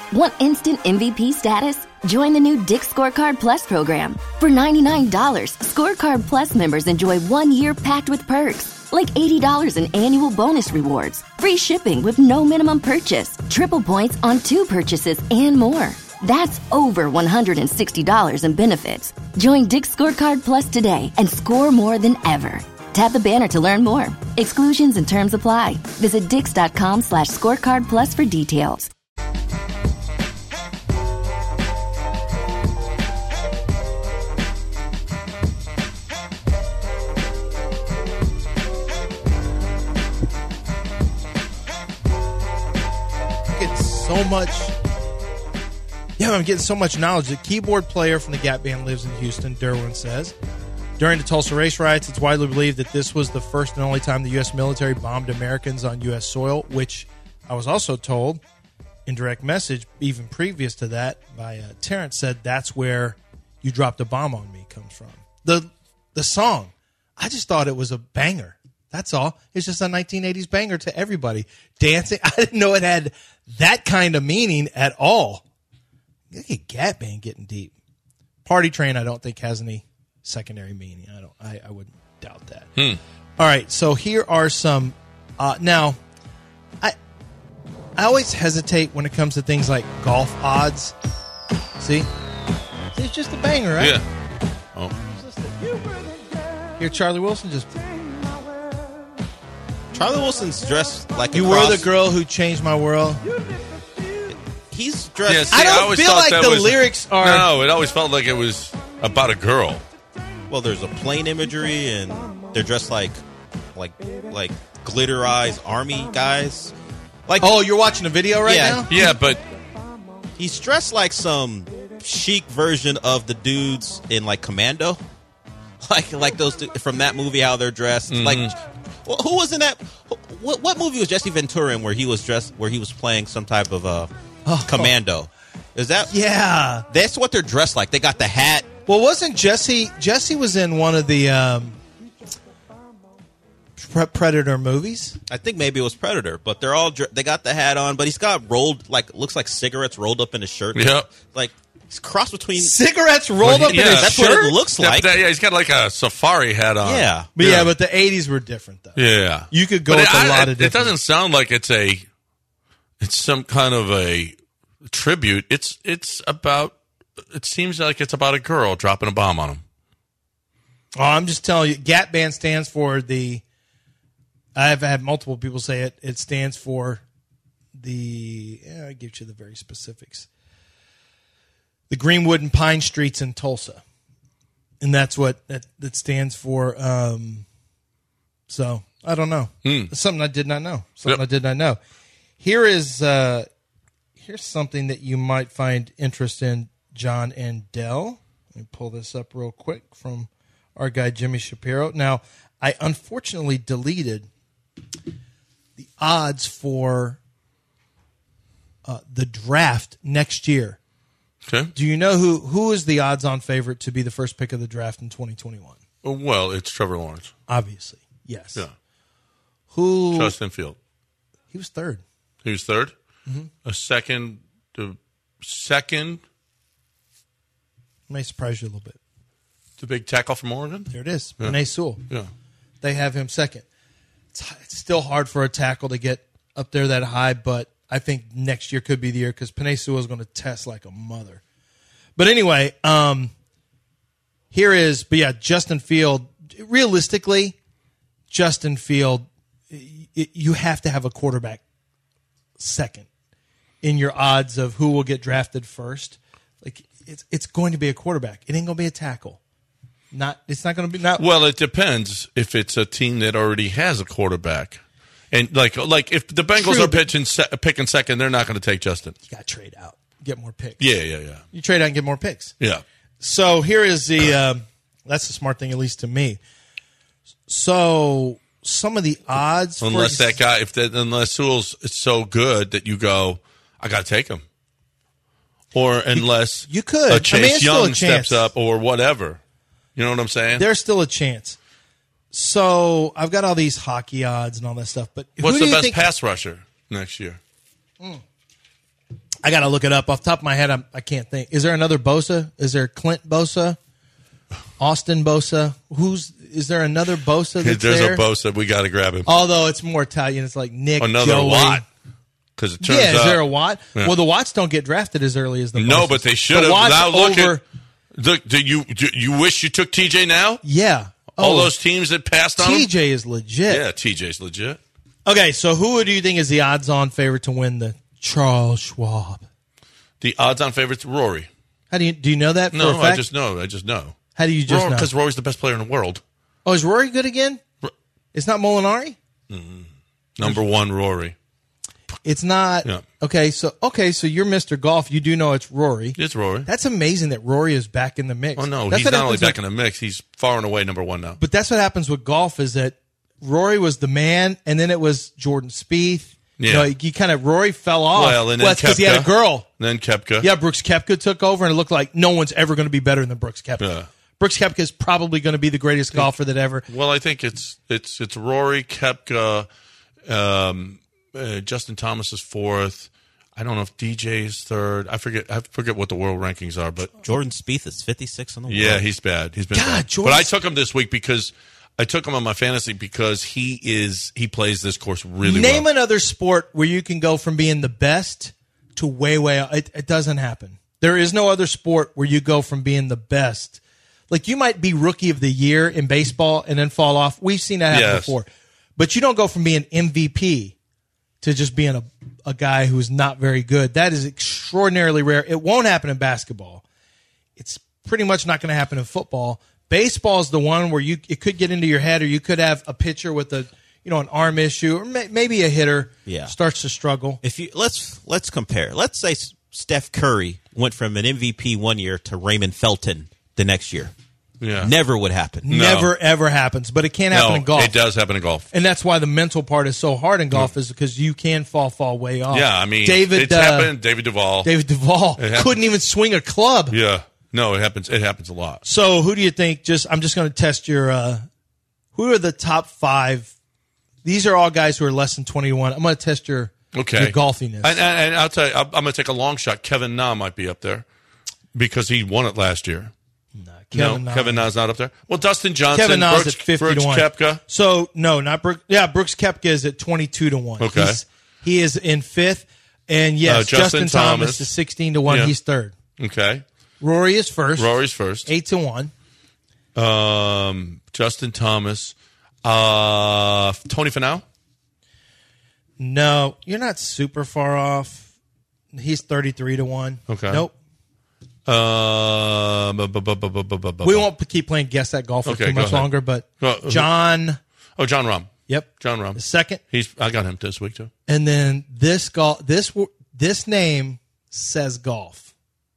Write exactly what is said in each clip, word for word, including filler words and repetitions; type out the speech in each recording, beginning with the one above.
Want instant M V P status? Join the new Dick's Scorecard Plus program. For ninety-nine dollars, Scorecard Plus members enjoy one year packed with perks, like eighty dollars in annual bonus rewards, free shipping with no minimum purchase, triple points on two purchases, and more. That's over one hundred sixty dollars in benefits. Join Dick's Scorecard Plus today and score more than ever. Tap the banner to learn more. Exclusions and terms apply. Visit dix.com slash scorecard plus for details. Get so much... Yeah, I'm getting so much knowledge. The keyboard player from the Gap Band lives in Houston, Derwin says. During the Tulsa race riots, it's widely believed that this was the first and only time the U S military bombed Americans on U S soil, which I was also told in direct message, even previous to that, by uh, Terrence, said that's where You Dropped a Bomb on Me comes from. The the song, I just thought it was a banger. That's all. It's just a nineteen eighties banger to everybody. Dancing, I didn't know it had that kind of meaning at all. Look at Gap Band getting deep. Party Train, I don't think has any secondary meaning. I don't. I, I would doubt that. Hmm. All right. So here are some. Uh, now, I I always hesitate when it comes to things like golf odds. See, it's just a banger, right? Yeah. Oh. Here, Charlie Wilson just. Charlie Wilson's dressed like a You cross. were the girl who changed my world. He's dressed. Yeah, see, I don't always feel thought like that the was- lyrics are. No, it always felt like it was about a girl. Well, there's a plane imagery, and they're dressed like, like, like glitterized army guys. Like, Oh, you're watching a video right Yeah. now? Yeah, but he's dressed like some chic version of the dudes in like Commando, like like those du- from that movie. How they're dressed. Mm-hmm. Like, wh- who was in that? What, what movie was Jesse Ventura in where he was dressed, where he was playing some type of uh, commando? Is that? Yeah. That's what they're dressed like. They got the hat. Well, wasn't Jesse? Jesse was in one of the um, Pre- Predator movies. I think maybe it was Predator, but they're all dr- they got the hat on, but he's got rolled like looks like cigarettes rolled up in his shirt. Yep. Like he's crossed between. Cigarettes rolled Well, up yeah, in his That's shirt. what it looks yeah, like. but that- yeah, he's got like a safari hat on. Yeah. But yeah. but the eighties were different though. Yeah. You could go But with it, a I- lot it, of it different. doesn't sound like it's a it's some kind of a tribute. It's it's about it seems like it's about a girl dropping a bomb on him. Oh, I'm just telling you, Gap Band stands for the. I've had multiple people say it. It stands for the. Yeah, I give you the very specifics. The Greenwood and Pine Streets in Tulsa, and that's what that, that stands for. Um, so I don't know. Hmm. It's something I did not know. Something Yep. I did not know. Here is uh, here's something that you might find interest in, John and Dell. Let me pull this up real quick from our guy Jimmy Shapiro. Now, I unfortunately deleted the odds for uh, the draft next year. Okay. Do you know who who is the odds-on favorite to be the first pick of the draft in twenty twenty-one? Well, it's Trevor Lawrence. Obviously, yes. Yeah. Who? Justin Field. He was third. He was third. Mm-hmm. A second. The second. May surprise you a little bit. The big tackle from Oregon. There it is. Yeah. Penei Sewell. Yeah. They have him second. It's, it's still hard for a tackle to get up there that high, but I think next year could be the year because Penei Sewell is going to test like a mother. But anyway, um, here is, but yeah, Justin Field. Realistically, Justin Field, y- you have to have a quarterback second in your odds of who will get drafted first. Like it's it's going to be a quarterback. It ain't going to be a tackle. Not it's not going to be not. Well, it depends if it's a team that already has a quarterback, and like like if the Bengals True, are but- pitching se- picking second, they're not going to take Justin. You got to trade out, get more picks. Yeah, yeah, yeah, You trade out and get more picks. yeah. So here is the um, that's the smart thing, at least to me. So some of the odds, for Unless ex- that guy, if that, unless Sewell's is so good that you go, I got to take him, or unless you could. I a mean, Chase it's still a Young chance. steps up or whatever. You know what I'm saying? there's still a chance. So I've got all these hockey odds and all that stuff, but What's who the do you best think, pass rusher next year? I got to look it up. Off the top of my head, I'm, I can't think. Is there another Bosa? Is there Clint Bosa? Austin Bosa? Who's is there another Bosa that's There's there? a Bosa. We got to grab him. Although it's more Italian. It's like Nick, Another Joey. Watt. Because it turns Yeah, is out, there a Watt? Yeah. Well, the Watts don't get drafted as early as the No, Bosas. but they should The have. Watts Now look over, at look. Do you do you wish you took T J now? yeah. All Oh, those teams that passed on T him? J is legit. Yeah, T J's legit. Okay, so who do you think is the odds-on favorite to win the Charles Schwab? The odds-on favorite's Rory. How do you do you know that? For No, a fact? I just know. I just know. How do you just know? Because Rory's the best player in the world. Oh, is Rory good again? It's not Molinari? Number one, Rory. It's not. Yeah. Okay, so okay, so you're Mister Golf. You do know it's Rory. It's Rory. That's amazing that Rory is back in the mix. Oh no, That's he's what not only happens back with- in the mix. He's far and away number one now. But that's what happens with golf is that Rory was the man, and then it was Jordan Spieth. Yeah. You know, he kind of Rory fell off. Well, and then it's because he had a Koepka. girl. Then Koepka. Yeah, Brooks Koepka took over, and it looked like no one's ever going to be better than Brooks Koepka. Yeah. Brooks Koepka is probably going to be the greatest golfer that ever. Well, I think it's it's it's Rory, Koepka, um, uh, Justin Thomas is fourth. I don't know if D J is third. I forget. I forget what the world rankings are, but Jordan Spieth is fifty-six in the world. yeah, he's bad. He's been God, bad. Jordan- But I took him this week because I took him on my fantasy because he is he plays this course really Name well. another sport where you can go from being the best to way, way out. It, it doesn't happen. There is no other sport where you go from being the best. Like you might be rookie of the year in baseball and then fall off. We've seen that happen Yes. before. But you don't go from being M V P to just being a, a guy who's not very good. That is extraordinarily rare. It won't happen in basketball. It's pretty much not going to happen in football. Baseball is the one where you it could get into your head, or you could have a pitcher with a you know an arm issue, or may, maybe a hitter Yeah. starts to struggle. If you let's let's compare. Let's say Steph Curry went from an M V P one year to Raymond Felton the next year. Yeah. Never would happen. No. Never ever happens, but it can happen No, in golf. it does happen in golf. And that's why the mental part is so hard in golf, is because you can fall, fall way off. Yeah, I mean, David, it's uh, happened. David Duvall. David Duvall happened. couldn't even swing a club. Yeah, no, it happens. It happens a lot. So, who do you think? Just I'm just going to test your. Uh, who are the top five? These are all guys who are less than twenty to one. I'm going to test your Okay, your golfiness. and, and, and I'll tell you, I'm, I'm going to take a long shot. Kevin Na might be up there because he won it last year. Nah, Kevin no, Na. Kevin Na's not up there. Well, Dustin Johnson, Kevin Na's Brooks, at fifty Brooks to one. Koepka. So no, not Brooks. Yeah, Brooks Koepka is at twenty-two to one. Okay. He's, he is in fifth, and yes, Uh, Justin Justin, Thomas. Thomas is sixteen to one. Yeah. He's third. Okay, Rory is first. Rory's first. eight to one. Um, Justin Thomas, uh, Tony Finau. No, you're not super far off. He's thirty-three to one. Okay. Nope. Um, bu- bu- bu- bu- bu- bu- bu- bu- We won't keep playing guess that golfer Okay, too go much ahead. longer, but Go- who- John. Oh, John Rahm. Yep. John Rahm. The second, He's. I got him this week too. and then this golf. This wo- this name says golf.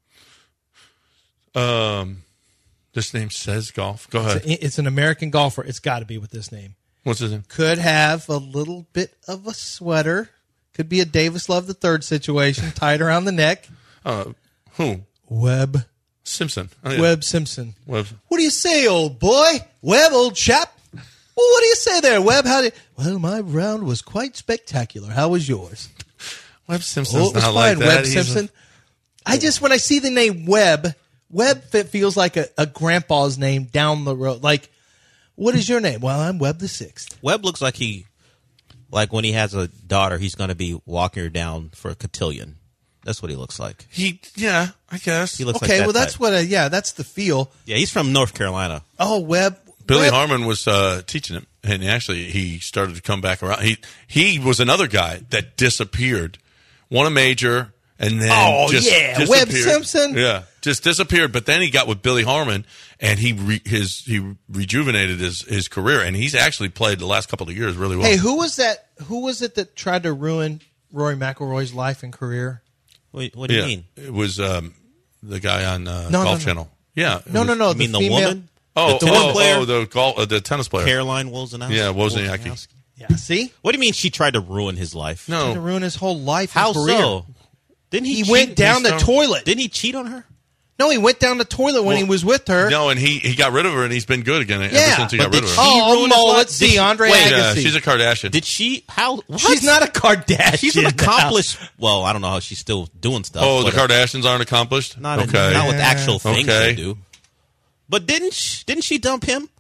Um, this name says golf. Go ahead. It's an American golfer. It's got to be with this name. What's his name? Could have a little bit of a sweater. Could be a Davis Love the third situation tied around the neck. Uh, who? Webb. Simpson. Oh, yeah. Webb Simpson. Webb. What do you say, old boy? Webb, old chap? Well, what do you say there, Webb? How did? Well, my round was quite spectacular. How was yours? Webb Simpson's Oh, it was not fine, like that. Webb He's Simpson. I just when I see the name Webb, Webb fit feels like a, a grandpa's name down the road. Like, what is your name? Well, I'm Webb the sixth. Webb looks like he, like when he has a daughter, he's going to be walking her down for a cotillion. That's what he looks like. A, he. Yeah, I guess. He looks Okay, like that well that's type. what. I, yeah, that's the feel. Yeah, he's from North Carolina. Oh, Webb. Billy Webb. Harmon was uh, teaching him, and actually he started to come back around. He he was another guy that disappeared, won a major, and then Oh, just yeah, disappeared. Webb Simpson? Yeah, just disappeared. But then he got with Billy Harmon, and he re, his he rejuvenated his his career, and he's actually played the last couple of years really well. Hey, who was that? Who was it that tried to ruin Rory McIlroy's life and career? What, what do yeah, you mean? it was um, the guy on uh, No, no, Golf no. Channel. Yeah, it No, was- no, no. You mean the female- woman? Oh, The tennis oh, player? oh, the golf, uh, the tennis player. Caroline Wozniacki? Yeah, Wozniacki. Yeah. See, What do you mean she tried to ruin his life? tried to No, ruin his whole life. How and career. so? Didn't he He cheat? went down the started- toilet. Didn't he cheat on her? No, he went down the toilet when Well, he was with her. No, and he, he got rid of her, and he's been good again ever Yeah, since he but got rid did of she- her. Oh, ruined his Mo, life? let's Did see. she- Andre wait, Yeah, Agassi. she's a Kardashian. Did she? How? What? She's not a Kardashian. She's an now. accomplished. Well, I don't know how she's still doing stuff. oh, the but, uh, Kardashians aren't accomplished? Not, in- okay. not with actual things Okay. they do. But didn't she, didn't she dump him?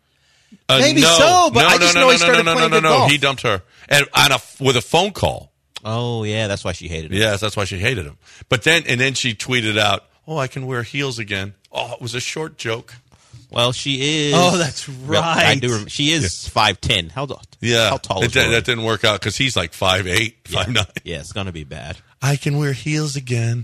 Uh, Maybe no. so, but no, I no, just no, know no, he started no, no, playing no, good no, golf. He dumped her and on a, with a phone call. Oh yeah, that's why she hated him. Yes, that's why she hated him. But then, and then she tweeted out, "Oh, I can wear heels again." Oh, it was a short joke. Well, she is. Oh, that's Well, I right. do. Remember, she is five ten. How Yeah, How tall it, is that, Rory? that didn't work out because he's like five eight, yeah. five nine. Yeah, it's gonna be bad. I can wear heels again.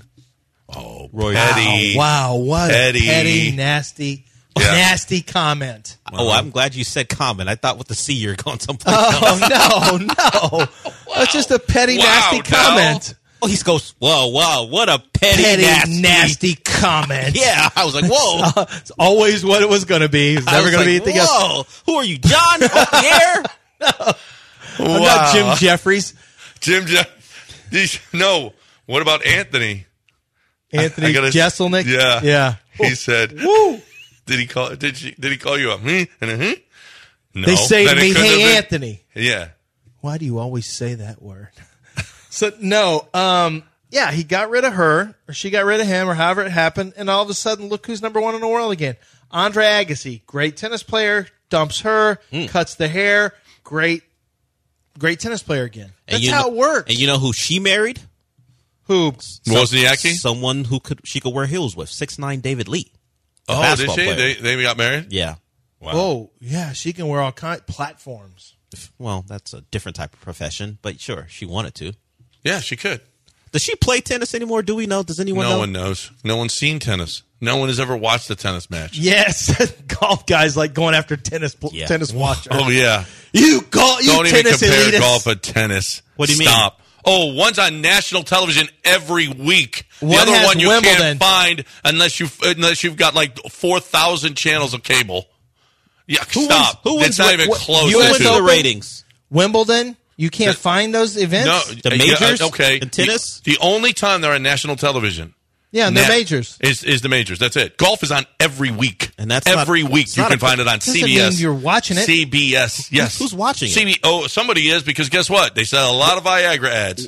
Oh, Roy- petty. Wow, what Petty. a petty, nasty, Yeah. nasty comment. Oh, I'm glad you said common. I thought with the C you're going someplace Oh, else. no, no. That's just a petty, Wow, nasty Dal. comment. Oh, he goes, whoa, wow, what a petty, Petty, nasty. nasty comment. Yeah, I was like, whoa. It's always what it was going to be. It's I never was going to like, be anything else. whoa, who are you, John? Off the air? I'm not Jim Jeffries. Jim, Jeff. These, no. What about Anthony? Anthony I gotta- Jeselnik. Yeah, Yeah. He said, Woo. "Did he call? Did she? Did he call you a hmm and a hmm?" No. They say to Then it me, couldn't have hey, been- Anthony. Yeah. Why do you always say that word? So, no. Um, yeah, he got rid of her, or she got rid of him, or however it happened, and all of a sudden, look who's number one in the world again. Andre Agassi, great tennis player, dumps her, Hmm. cuts the hair, great, great tennis player again. And That's you how know- it works. And you know who she married? Who? Wozniacki? Someone who could she could wear heels with. six nine David Lee. the Oh, did basketball she? player. They, they got married? Yeah. Wow. Oh, yeah, she can wear all kind platforms. Well, that's a different type of profession, but sure, she wanted to. Yeah, she could. Does she play tennis anymore? Do we know? Does anyone No know? one knows. No one's seen tennis. No one has ever watched a tennis match. Yes, golf guys like going after tennis Yeah. tennis watchers. Oh, yeah. You golf, you Don't even tennis compare elitists. golf and tennis. What do you mean? Stop. Oh, one's on national television every week. The One other has one you Wimbledon. can't find unless you unless you've got like four thousand channels of cable. Yeah, Who stop. wins- who it's wins not what- even what- close. U Who S wins to the Open? ratings? Wimbledon, you can't The- find those events. No, The yeah, majors? uh, okay. In tennis? The, the only time they're on national television. Yeah, and they're na- majors. Is is the majors. That's it. Golf is on every week. And that's not- every week it's you not can a- find it on doesn't C B S. mean you're watching it. C B S. Yes. who's watching it? C B Oh, somebody is because guess what? They sell a lot of Viagra ads.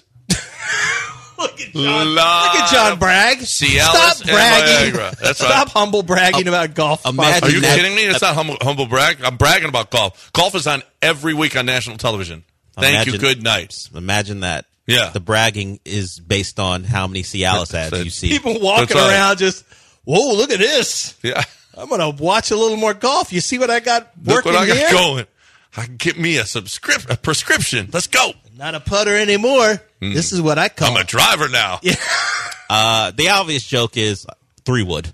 Look at Lot Look at John of Bragg. Cialis Stop and bragging. Viagra. That's right. Stop humble bragging about golf. imagine Are you that- kidding me? It's not humble, humble brag. I'm bragging about golf. Golf is on every week on national television. Thank Imagine- you. Good night. Imagine that. Yeah. The bragging is based on how many Cialis ads That's you it. see. People walking That's right. around just, whoa, look at this. Yeah. I'm going to watch a little more golf. You see what I got Look working what I got here? going. I can get me a subscription, a prescription. Let's go. Not a putter anymore. This is what I call I'm a driver now. Yeah. Uh, the obvious joke is three wood.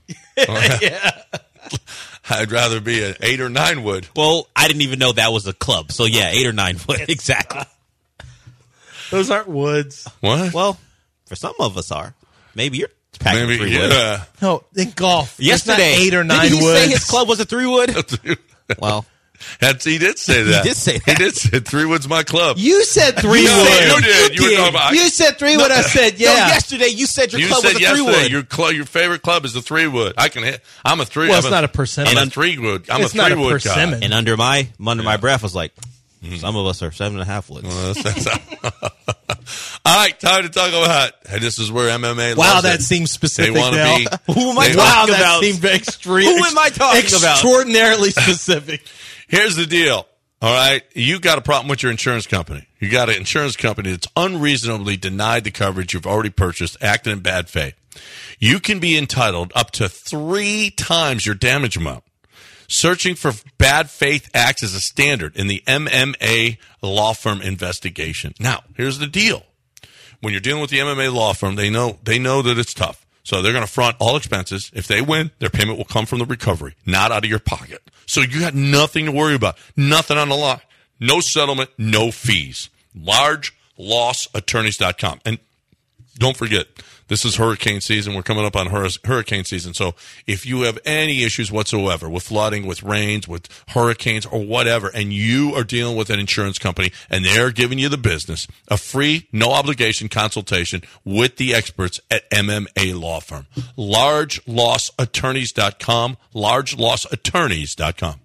I'd rather be an eight or nine wood. Well, I didn't even know that was a club. So yeah, eight or nine wood. Exactly. Those aren't woods. What? Well, for some of us are. Maybe you're packing Maybe, three wood. yeah. No, in golf. It's not Yesterday, eight or nine didn't he woods. say his club was a three wood? Well, That's, he did say that. did say He that. did say three wood's my club. You said three No, wood. you did. You were talking about- You said three wood. I said, no, yeah. yesterday you said your You club said was a three yesterday wood. your club, your favorite club is the three wood. I can hit. I'm a three. Well, I'm it's not a percentage. I'm a three wood. I'm It's a not three a wood guy. persimmon. And under my under my breath, I was like, some of us are seven and a half woods. Well, that's- that's- All right, time to talk about. And this is where M M A. Wow, loves that it. seems They specific want now. to be. Who am I they- Wow, talking that about? seemed extreme. Who am I talking about? Extraordinarily specific. Here's the deal. All right, you got a problem with your insurance company. You got an insurance company that's unreasonably denied the coverage you've already purchased, acting in bad faith. You can be entitled up to three times your damage amount. Searching for bad faith acts as a standard in the M M A law firm investigation. Now, here's the deal. When you're dealing with the M M A law firm, they know they know that it's tough. So they're going to front all expenses. If they win, their payment will come from the recovery, not out of your pocket. So you got nothing to worry about. Nothing on the line. No settlement, no fees. large loss attorneys dot com. And don't forget, this is hurricane season. We're coming up on hur- hurricane season. So if you have any issues whatsoever with flooding, with rains, with hurricanes, or whatever, and you are dealing with an insurance company and they're giving you the business, a free, no obligation consultation with the experts at M M A Law Firm. large loss attorneys dot com. large loss attorneys dot com.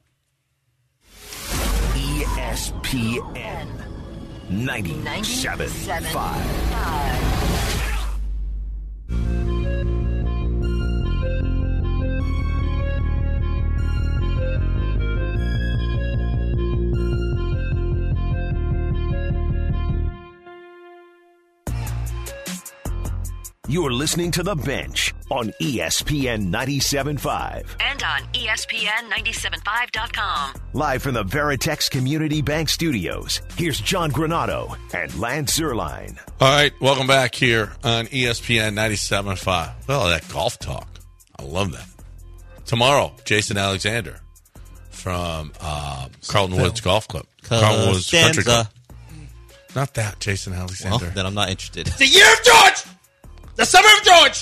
E S P N ninety-seven point five. You're listening to The Bench on E S P N ninety-seven point five. And on E S P N ninety-seven point five dot com. Live from the Veritex Community Bank Studios, here's John Granado and Lance Zierlein. All right, welcome back here on E S P N ninety-seven point five. Well, that golf talk. I love that. Tomorrow, Jason Alexander from uh, Carlton Woods Golf Club. Carlton Woods Country Club. Not that, Jason Alexander. Well, then I'm not interested. The year of George! The summer of George!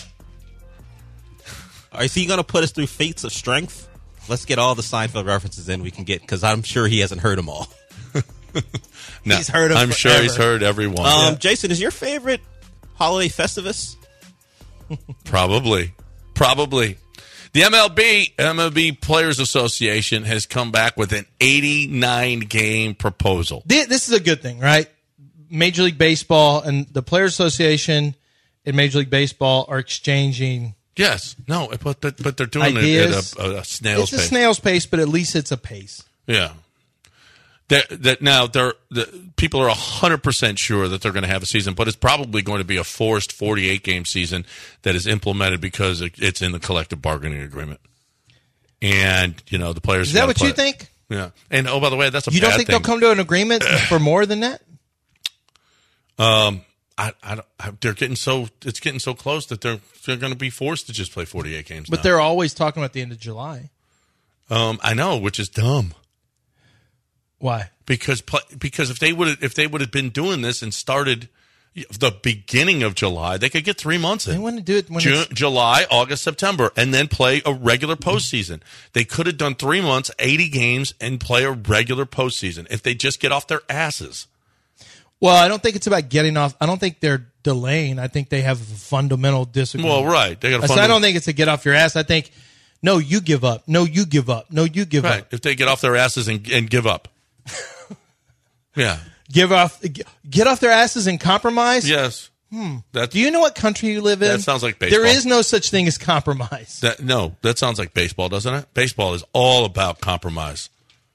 Is he going to put us through feats of strength? Let's get all the Seinfeld references in we can get, because I'm sure he hasn't heard them all. No, he's heard them I'm forever. sure he's heard every one. Um, Yeah. Jason, is your favorite holiday Festivus? Probably. Probably. The M L B, M L B Players Association, has come back with an eighty-nine game proposal. This is a good thing, right? Major League Baseball and the Players Association and Major League Baseball are exchanging Yes. No, but but, but they're doing ideas. it at a, a snail's It's a pace. snail's pace, but at least it's a pace. Yeah. That that now they're the people are one hundred percent sure that they're going to have a season, but it's probably going to be a forced forty-eight game season that is implemented because it, it's in the collective bargaining agreement. And, you know, the players Is that gotta what play you it. think? Yeah. And oh, by the way, that's a You bad don't think thing. they'll come to an agreement for more than that? Um, I, I, don't, I, they're getting so it's getting so close that they're they're going to be forced to just play forty-eight games. But now. they're always talking about the end of July. um, I know, which is dumb Why? because pl- because if they would if they would have been doing this and started the beginning of July, they could get three months They in. want to do it when June, it's, July, August, September, and then play a regular postseason. They could have done three months, eighty games, and play a regular postseason if they just get off their asses. well, I don't think it's about getting off. I don't think they're delaying. I think they have a fundamental disagreement. Well, right. They got I to said, I don't think it's a get off your ass. I think, no, you give up. No, you give up. No, you give right. up. If they get off their asses and, and give up. Yeah. Give off. Get off their asses and compromise. Yes. Hmm. That's, Do you know what country you live in? That sounds like baseball. There is no such thing as compromise. that, no, that sounds like baseball, doesn't it? Baseball is all about compromise.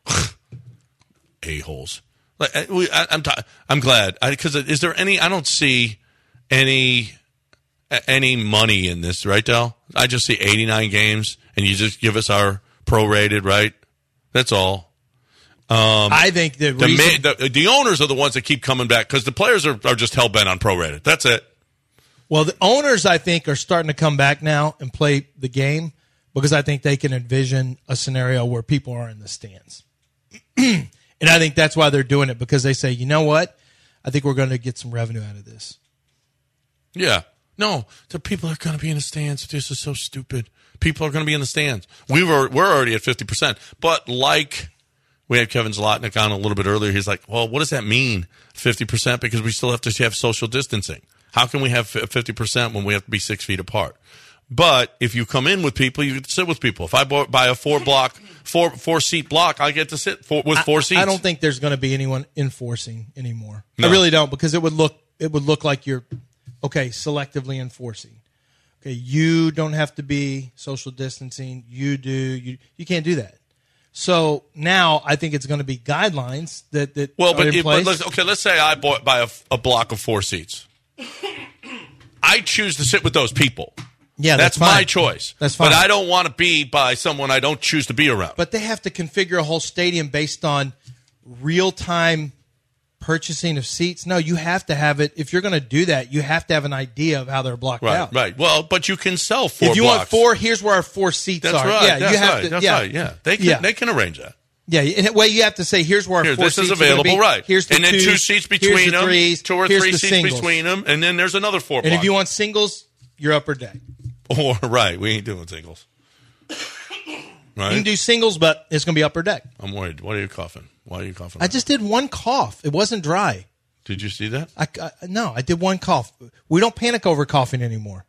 A-holes. Like, I, we- I, I'm, t- I'm glad. Because is there any, I don't see any any money in this, right, Del? I just see eighty-nine games, and you just give us our prorated, right? That's all. I think the, The, reason, ma- the, the owners are the ones that keep coming back because the players are, are just hell-bent on prorated. That's it. well, the owners, I think, are starting to come back now and play the game because I think they can envision a scenario where people are in the stands. And I think that's why they're doing it, because they say, you know what? I think we're going to get some revenue out of this. Yeah. No, the people are going to be in the stands. This is so stupid. People are going to be in the stands. We were, we're already at fifty percent. But like we had Kevin Zlotnick on a little bit earlier, he's like, well, what does that mean, fifty percent? Because we still have to have social distancing. How can we have fifty percent when we have to be six feet apart? But if you come in with people, you get to sit with people. If I buy a four block, four four seat block, I get to sit for, with four I, seats. I don't think there's going to be anyone enforcing anymore. No. I really don't, because it would look it would look like you're okay selectively enforcing. Okay, you don't have to be social distancing. You do. You you can't do that. So now I think it's going to be guidelines that that Well, are but, in it, place. but let's, okay, let's say I bought buy a, a block of four seats. I choose to sit with those people. yeah, That's, that's, my fine. choice. That's fine. But I don't want to be by someone I don't choose to be around. But they have to configure a whole stadium based on real time purchasing of seats. No, you have to have it. If you're going to do that, you have to have an idea of how they're blocked right, out. right. Well, but you can sell four If you blocks. want four, here's where our four seats That's are. right. Yeah, that's you have right. to. That's yeah. right. Yeah, they can. Yeah. They can arrange that. Yeah, and it- well, you have to say, here's where our Here, four this seats is are gonna available, be. right? Here's the and then twos, two seats here's between the them, threes, two or here's three the seats singles. between them, and then there's another four. And if block. you want singles, you're upper deck. or right, we ain't doing singles. Right? You can do singles, but it's going to be upper deck. I'm worried. Why are you coughing? Why are you coughing? I just did one cough. It wasn't dry. Did you see that? I, I, no, I did one cough. We don't panic over coughing anymore.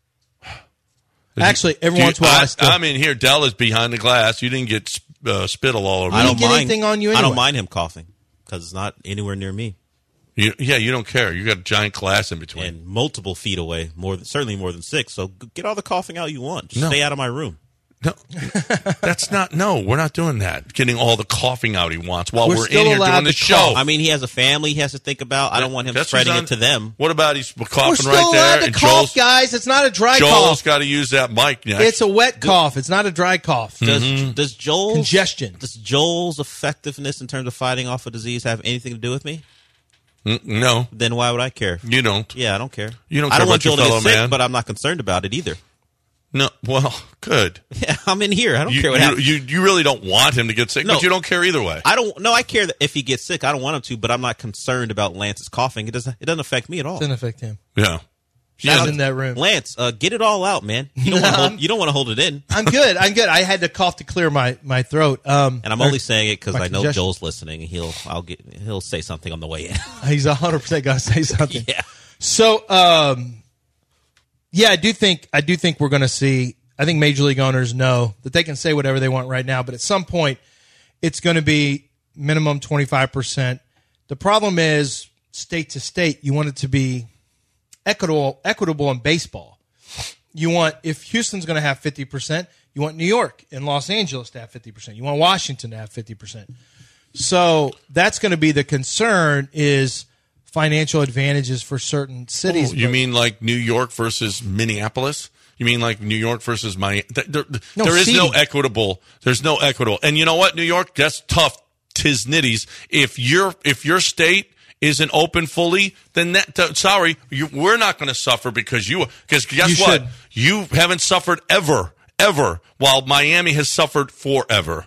Actually, every Do you- once in a while, I, I, still. I'm in here. Dell is behind the glass. You didn't get uh, spittle all over. I you. don't get mind anything on you I anyway. don't mind him coughing because it's not anywhere near me You, yeah, you don't care. You got a giant glass in between. and multiple feet away, more than, certainly more than six. So g- get all the coughing out you want. Just No. stay out of my room. No, that's not. No, we're not doing that. Getting all the coughing out he wants while We're we're, still in here allowed doing the to show. cough. I mean, he has a family he has to think about. I don't want him That's spreading what's on- it to them. What about he's coughing We're still right allowed there? to and cough, Joel's, guys. It's not a dry Joel's cough. got to use that mic next. It's a wet cough. It's not a dry cough. Does Mm-hmm. does Joel's Congestion. Does Joel's effectiveness in terms of fighting off a disease have anything to do with me? Mm, no, Then why would I care? you don't. Yeah, I don't care. You don't I care don't want about your Joel to get fellow sick, man. but I'm not concerned about it either. No, well, good. Yeah, I'm in here. I don't You, care what you, happens. you, you really don't want him to get sick, No. but you don't care either way. I don't. No, I care that if he gets sick. I don't want him to, but I'm not concerned about Lance's coughing. It doesn't. It doesn't affect me at all. It doesn't affect him. Yeah. He's out in that room. Lance, uh, get it all out, man. You don't want to hold. You don't want to hold it in. I'm good. I'm good. I had to cough to clear my, my throat. Um, And I'm or- only saying it because my I know congestion. Joel's listening, and he'll. I'll get. He'll say something on the way in. He's one hundred percent going to say something. Yeah. So, um, yeah, I do think I do think we're going to see. I think Major League owners know that they can say whatever they want right now, but at some point, it's going to be minimum twenty-five percent. The problem is state to state. You want it to be equitable, equitable in baseball. You want if Houston's going to have fifty percent, you want New York and Los Angeles to have fifty percent. You want Washington to have fifty percent. So that's going to be the concern is financial advantages for certain cities. You but- mean like New York versus Minneapolis? You mean like New York versus Miami? There, No, there is no seeding. equitable. There's no equitable. And you know what, New York? That's tough. Tis nitties. If your if your state isn't open fully, then that th- sorry, you, we're not going to suffer because you. Because guess You what? should. You haven't suffered ever, ever, while Miami has suffered forever.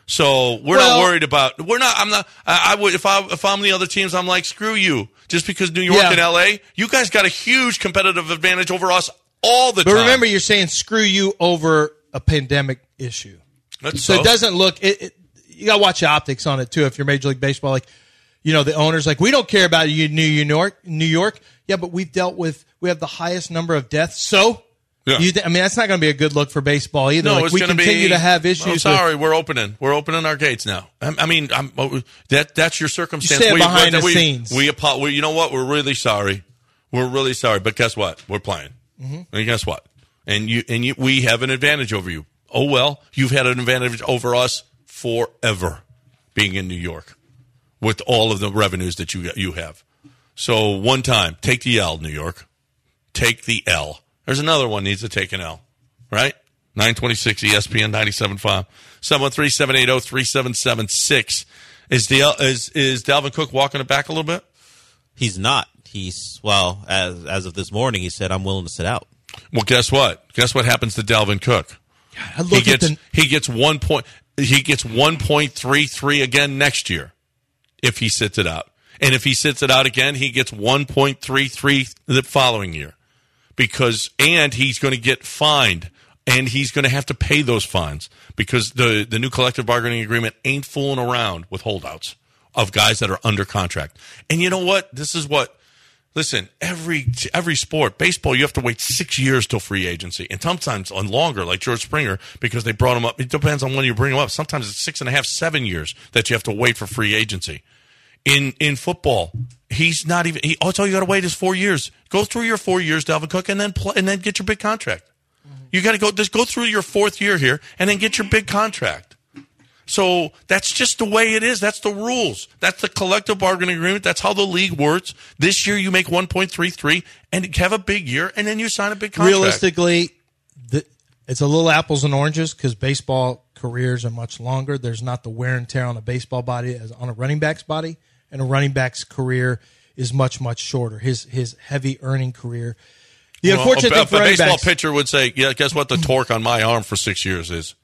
So we're Well- not worried about. We're not. I'm not. I, I would if I if I'm the other teams. I'm like screw you. Just because New York Yeah. and L A, you guys got a huge competitive advantage over us all the But time. remember, you're saying screw you over a pandemic issue. That's So so. it doesn't look. It, it, you got to watch the optics on it too. If you're Major League Baseball, like you know, the owners like we don't care about you, New York, New York. Yeah, but we've dealt with. We have the highest number of deaths. So. Yeah. You th- I mean, that's not going to be a good look for baseball either. No, like, it's we going to be. continue to have issues. I'm with- sorry, we're opening. We're opening our gates now. I, I mean, I'm, oh, that that's your circumstance. You say it we, behind we, the we, scenes. We, apo- we, you know what? We're really sorry. We're really sorry. But guess what? We're playing. Mm-hmm. And guess what? And you and you, we have an advantage over you. Oh well, you've had an advantage over us forever, being in New York, with all of the revenues that you you have. So one time, take the L, New York. Take the L. There's another one needs to take an L. Right? nine twenty-six E S P N ninety-seven point five. seven one three, seven eight zero, three seven seven six. Is, the, is, is Dalvin Cook walking it back a little bit? He's not. He's well as as of this morning. He said, "I'm willing to sit out." Well, guess what? Guess what happens to Dalvin Cook? I look He at gets the. he gets one point he gets one point three three again next year if he sits it out. And if he sits it out again, he gets one point three three the following year. Because and he's going to get fined. And he's going to have to pay those fines because the, the new collective bargaining agreement ain't fooling around with holdouts of guys that are under contract. And you know what? This is what, listen, every every sport, baseball, you have to wait six years till free agency. And sometimes on longer, like George Springer, because they brought him up. It depends on when you bring him up. Sometimes it's six and a half, seven years that you have to wait for free agency. In in football, he's not even, he, oh, that's all you got to wait is four years. Go through your four years, Dalvin Cook, and then play, and then get your big contract. You got to go just go through your fourth year here and then get your big contract. So that's just the way it is. That's the rules. That's the collective bargaining agreement. That's how the league works. This year you make one point three three and have a big year, and then you sign a big contract. Realistically, the, it's a little apples and oranges because baseball careers are much longer. There's not the wear and tear on a baseball body as on a running back's body, and a running back's career is much, much shorter. His his heavy earning career. The Well, unfortunate a, thing for a running baseball backs, pitcher would say, "Yeah, guess what? The torque on my arm for six years is."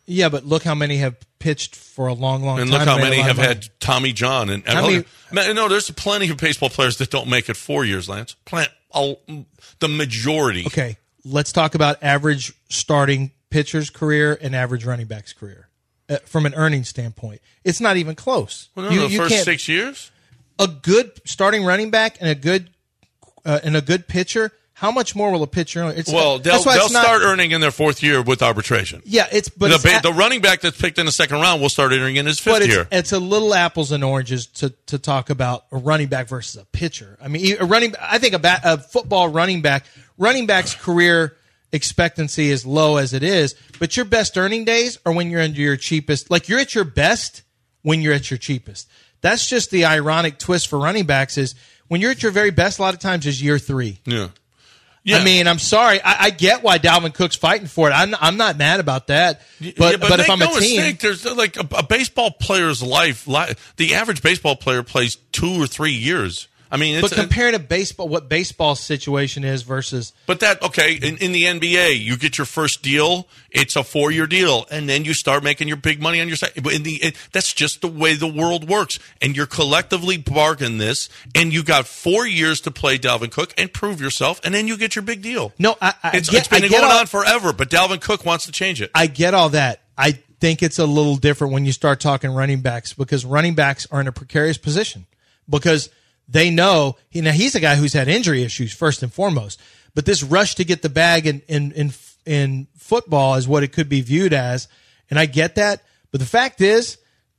Yeah, but look how many have pitched for a long, long and time. look how made a many lot have of money. had Tommy John. And, and How many- other- no, there's plenty of baseball players that don't make it four years, Lance. Plant, oh, the majority. Okay, let's talk about average starting pitcher's career and average running back's career uh, from an earnings standpoint. It's not even close. Well, no, You- the you first can't- six years? a good starting running back and a good uh, and a good pitcher. How much more will a pitcher earn? It's, Well, they'll, that's why they'll it's not- start earning in their fourth year with arbitration. Yeah, it's but the, it's ba- a- the running back that's picked in the second round will start earning in his fifth but it's, year. it's a little apples and oranges to, to talk about a running back versus a pitcher. I mean, a running. I think a, bat, a football running back, running back's career expectancy is low as it is, but your best earning days are when you're under your cheapest. Like you're at your best when you're at your cheapest. That's just the ironic twist for running backs is when you're at your very best. A lot of times is year three. Yeah. Yeah. I mean, I'm sorry. I, I get why Dalvin Cook's fighting for it. I'm, I'm not mad about that. But Yeah, but, but if make I'm no a team, mistake, there's uh, like a, a baseball player's life. Li- the average baseball player plays two or three years. I mean, it's but comparing to baseball, what baseball situation is versus But that, okay, in, in the N B A, you get your first deal, it's a four-year deal, and then you start making your big money on your side. But in the, it, that's just the way the world works. And you're collectively bargain this, and you got four years to play Dalvin Cook and prove yourself, and then you get your big deal. no, I, I It's, get, it's been I get going all, on forever, but Dalvin Cook wants to change it. I get all that. I think it's a little different when you start talking running backs because running backs are in a precarious position because they know, you know, he's a guy who's had injury issues first and foremost. But this rush to get the bag in, in, in, in football is what it could be viewed as. And I get that. But the fact is,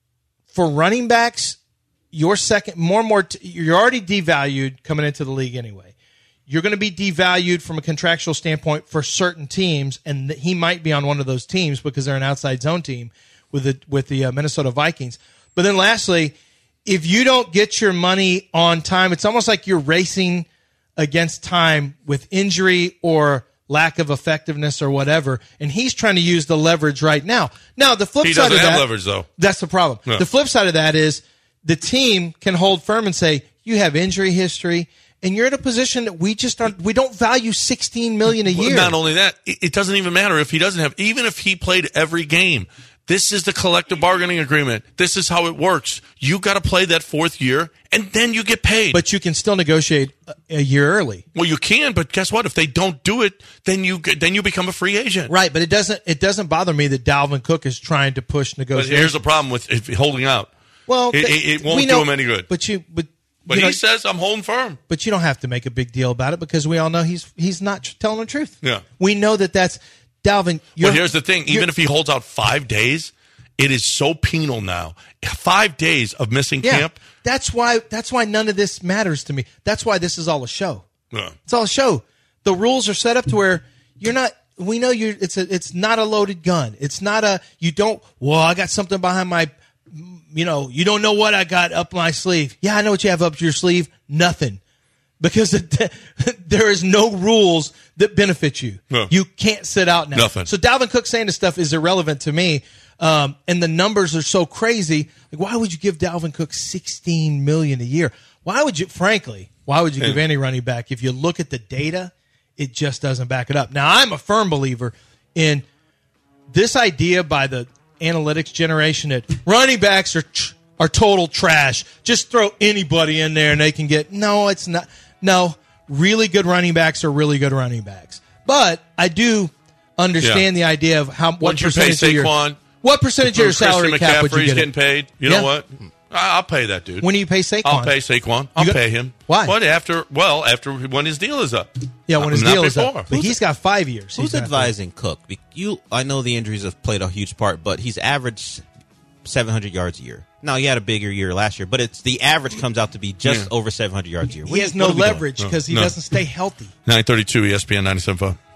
for running backs, you're second, more and more, t- you're already devalued coming into the league anyway. You're going to be devalued from a contractual standpoint for certain teams, and th- he might be on one of those teams because they're an outside zone team with the, with the uh, Minnesota Vikings. But then lastly, if you don't get your money on time, it's almost like you're racing against time with injury or lack of effectiveness or whatever. And he's trying to use the leverage right now. Now, the flip He side doesn't of have that, leverage, though. That's the problem. No. The flip side of that is the team can hold firm and say, you have injury history and you're in a position that we just aren't, we don't value sixteen million dollars a Well, year. not only that, it, it doesn't even matter if he doesn't have, even if he played every game. This is the collective bargaining agreement. This is how it works. You got to play that fourth year, and then you get paid. But you can still negotiate a, a year early. well, you can, but guess what? If they don't do it, then you get- then you become a free agent. Right, but it doesn't it doesn't bother me that Dalvin Cook is trying to push But negotiations. here's the problem with if holding out. Well, it, th- it, it won't we know- do him any good. But you, but But you he know, says, I'm holding firm. but you don't have to make a big deal about it because we all know he's he's not tr- telling the truth. Yeah. we know that that's Dalvin. You're, But here's the thing. you're- Even if he holds out five days, it is so penal now. Five days of missing yeah, camp. that's why that's why none of this matters to me. That's why this is all a show. Yeah. It's all a show. The rules are set up to where you're not. We know you. It's a. It's not a loaded gun. It's not a. You don't. Well, I got something behind my. You know. You don't know what I got up my sleeve. Yeah, I know what you have up your sleeve. Nothing, because it, there is no rules that benefit you. No. You can't sit out now. Nothing. So Dalvin Cook saying this stuff is irrelevant to me. Um, and the numbers are so crazy. Like, why would you give Dalvin Cook sixteen million dollars a year? Why would you, frankly, why would you give any running back? If you look at the data, it just doesn't back it up. Now, I'm a firm believer in this idea by the analytics generation that running backs are tr- are total trash. Just throw anybody in there and they can get. No, it's not. No, really good running backs are really good running backs. But I do understand Yeah. the idea of how what Once you pay percentage of your Saquon, what percentage of your Christian salary cap would you McCaffrey's get? getting it? paid. You Yeah. know what? I- I'll pay that dude. When do you pay Saquon? I'll pay Saquon. I'll got- pay him. Why? What after? Well, after when his deal is up. Yeah, when his Not deal is before. up. But he's got five years. Who's He's not- advising Cook? Be- You, I know the injuries have played a huge part, but he's averaged seven hundred yards a year. Now he had a bigger year last year, but it's the average comes out to be just Yeah. over seven hundred yards a year. He What- has what no are we doing? leverage because he No. doesn't stay healthy. nine thirty-two E S P N ninety-seven point five.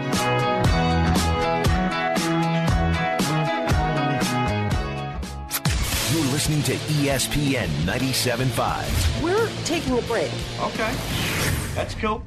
You're listening to E S P N ninety-seven point five. We're taking a break. Okay. That's cool.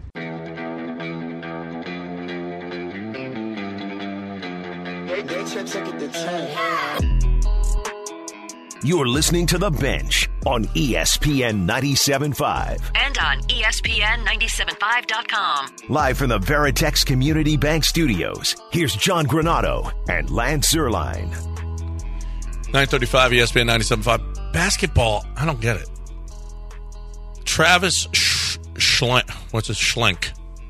You're listening to The Bench on E S P N ninety-seven point five. And on E S P N ninety-seven five dot com. Live from the Veritex Community Bank Studios, here's John Granado and Lance Zierlein. nine thirty-five E S P N ninety-seven point five. Basketball, I don't get it. Travis Sch- Schlenk. What's a Schlenk?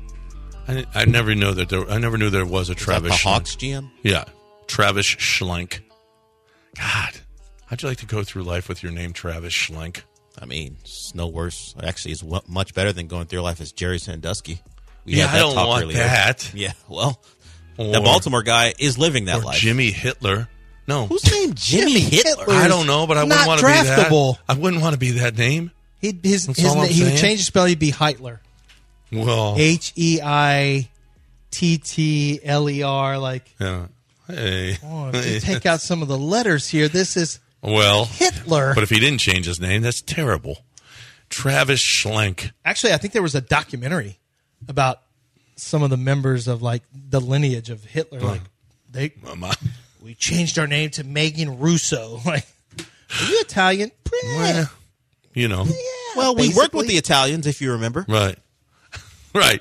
I, I never knew that there. I never knew there was a Is Travis. that the Schlenk. Hawks G M? Yeah, Travis Schlenk. God, how'd you like to go through life with your name, Travis Schlenk? I mean, it's no worse. Actually, it's w- much better than going through life as Jerry Sandusky. We Yeah, had that I don't talk want earlier. that. Yeah, well, Or, the Baltimore guy is living that or life. Jimmy Hitler. No, Who's named Jimmy, Jimmy Hitler? Hitler. I don't know, but I wouldn't Not want to be that. draftable. I wouldn't want to be that name. He'd, his, That's his, all I'm he would saying. change the spelling. He'd be Heitler. Well, H E I T T L E R. Like, yeah. Hey. oh, if you take out some of the letters here, this is Well, Hitler. but if he didn't change his name, that's terrible. Travis Schlenk. Actually, I think there was a documentary about some of the members of like the lineage of Hitler. Like, they Mama. we changed our name to Megan Russo. Like, are you Italian? Well, you know. Well, we worked with basically. the Italians, if you remember. Right. Right.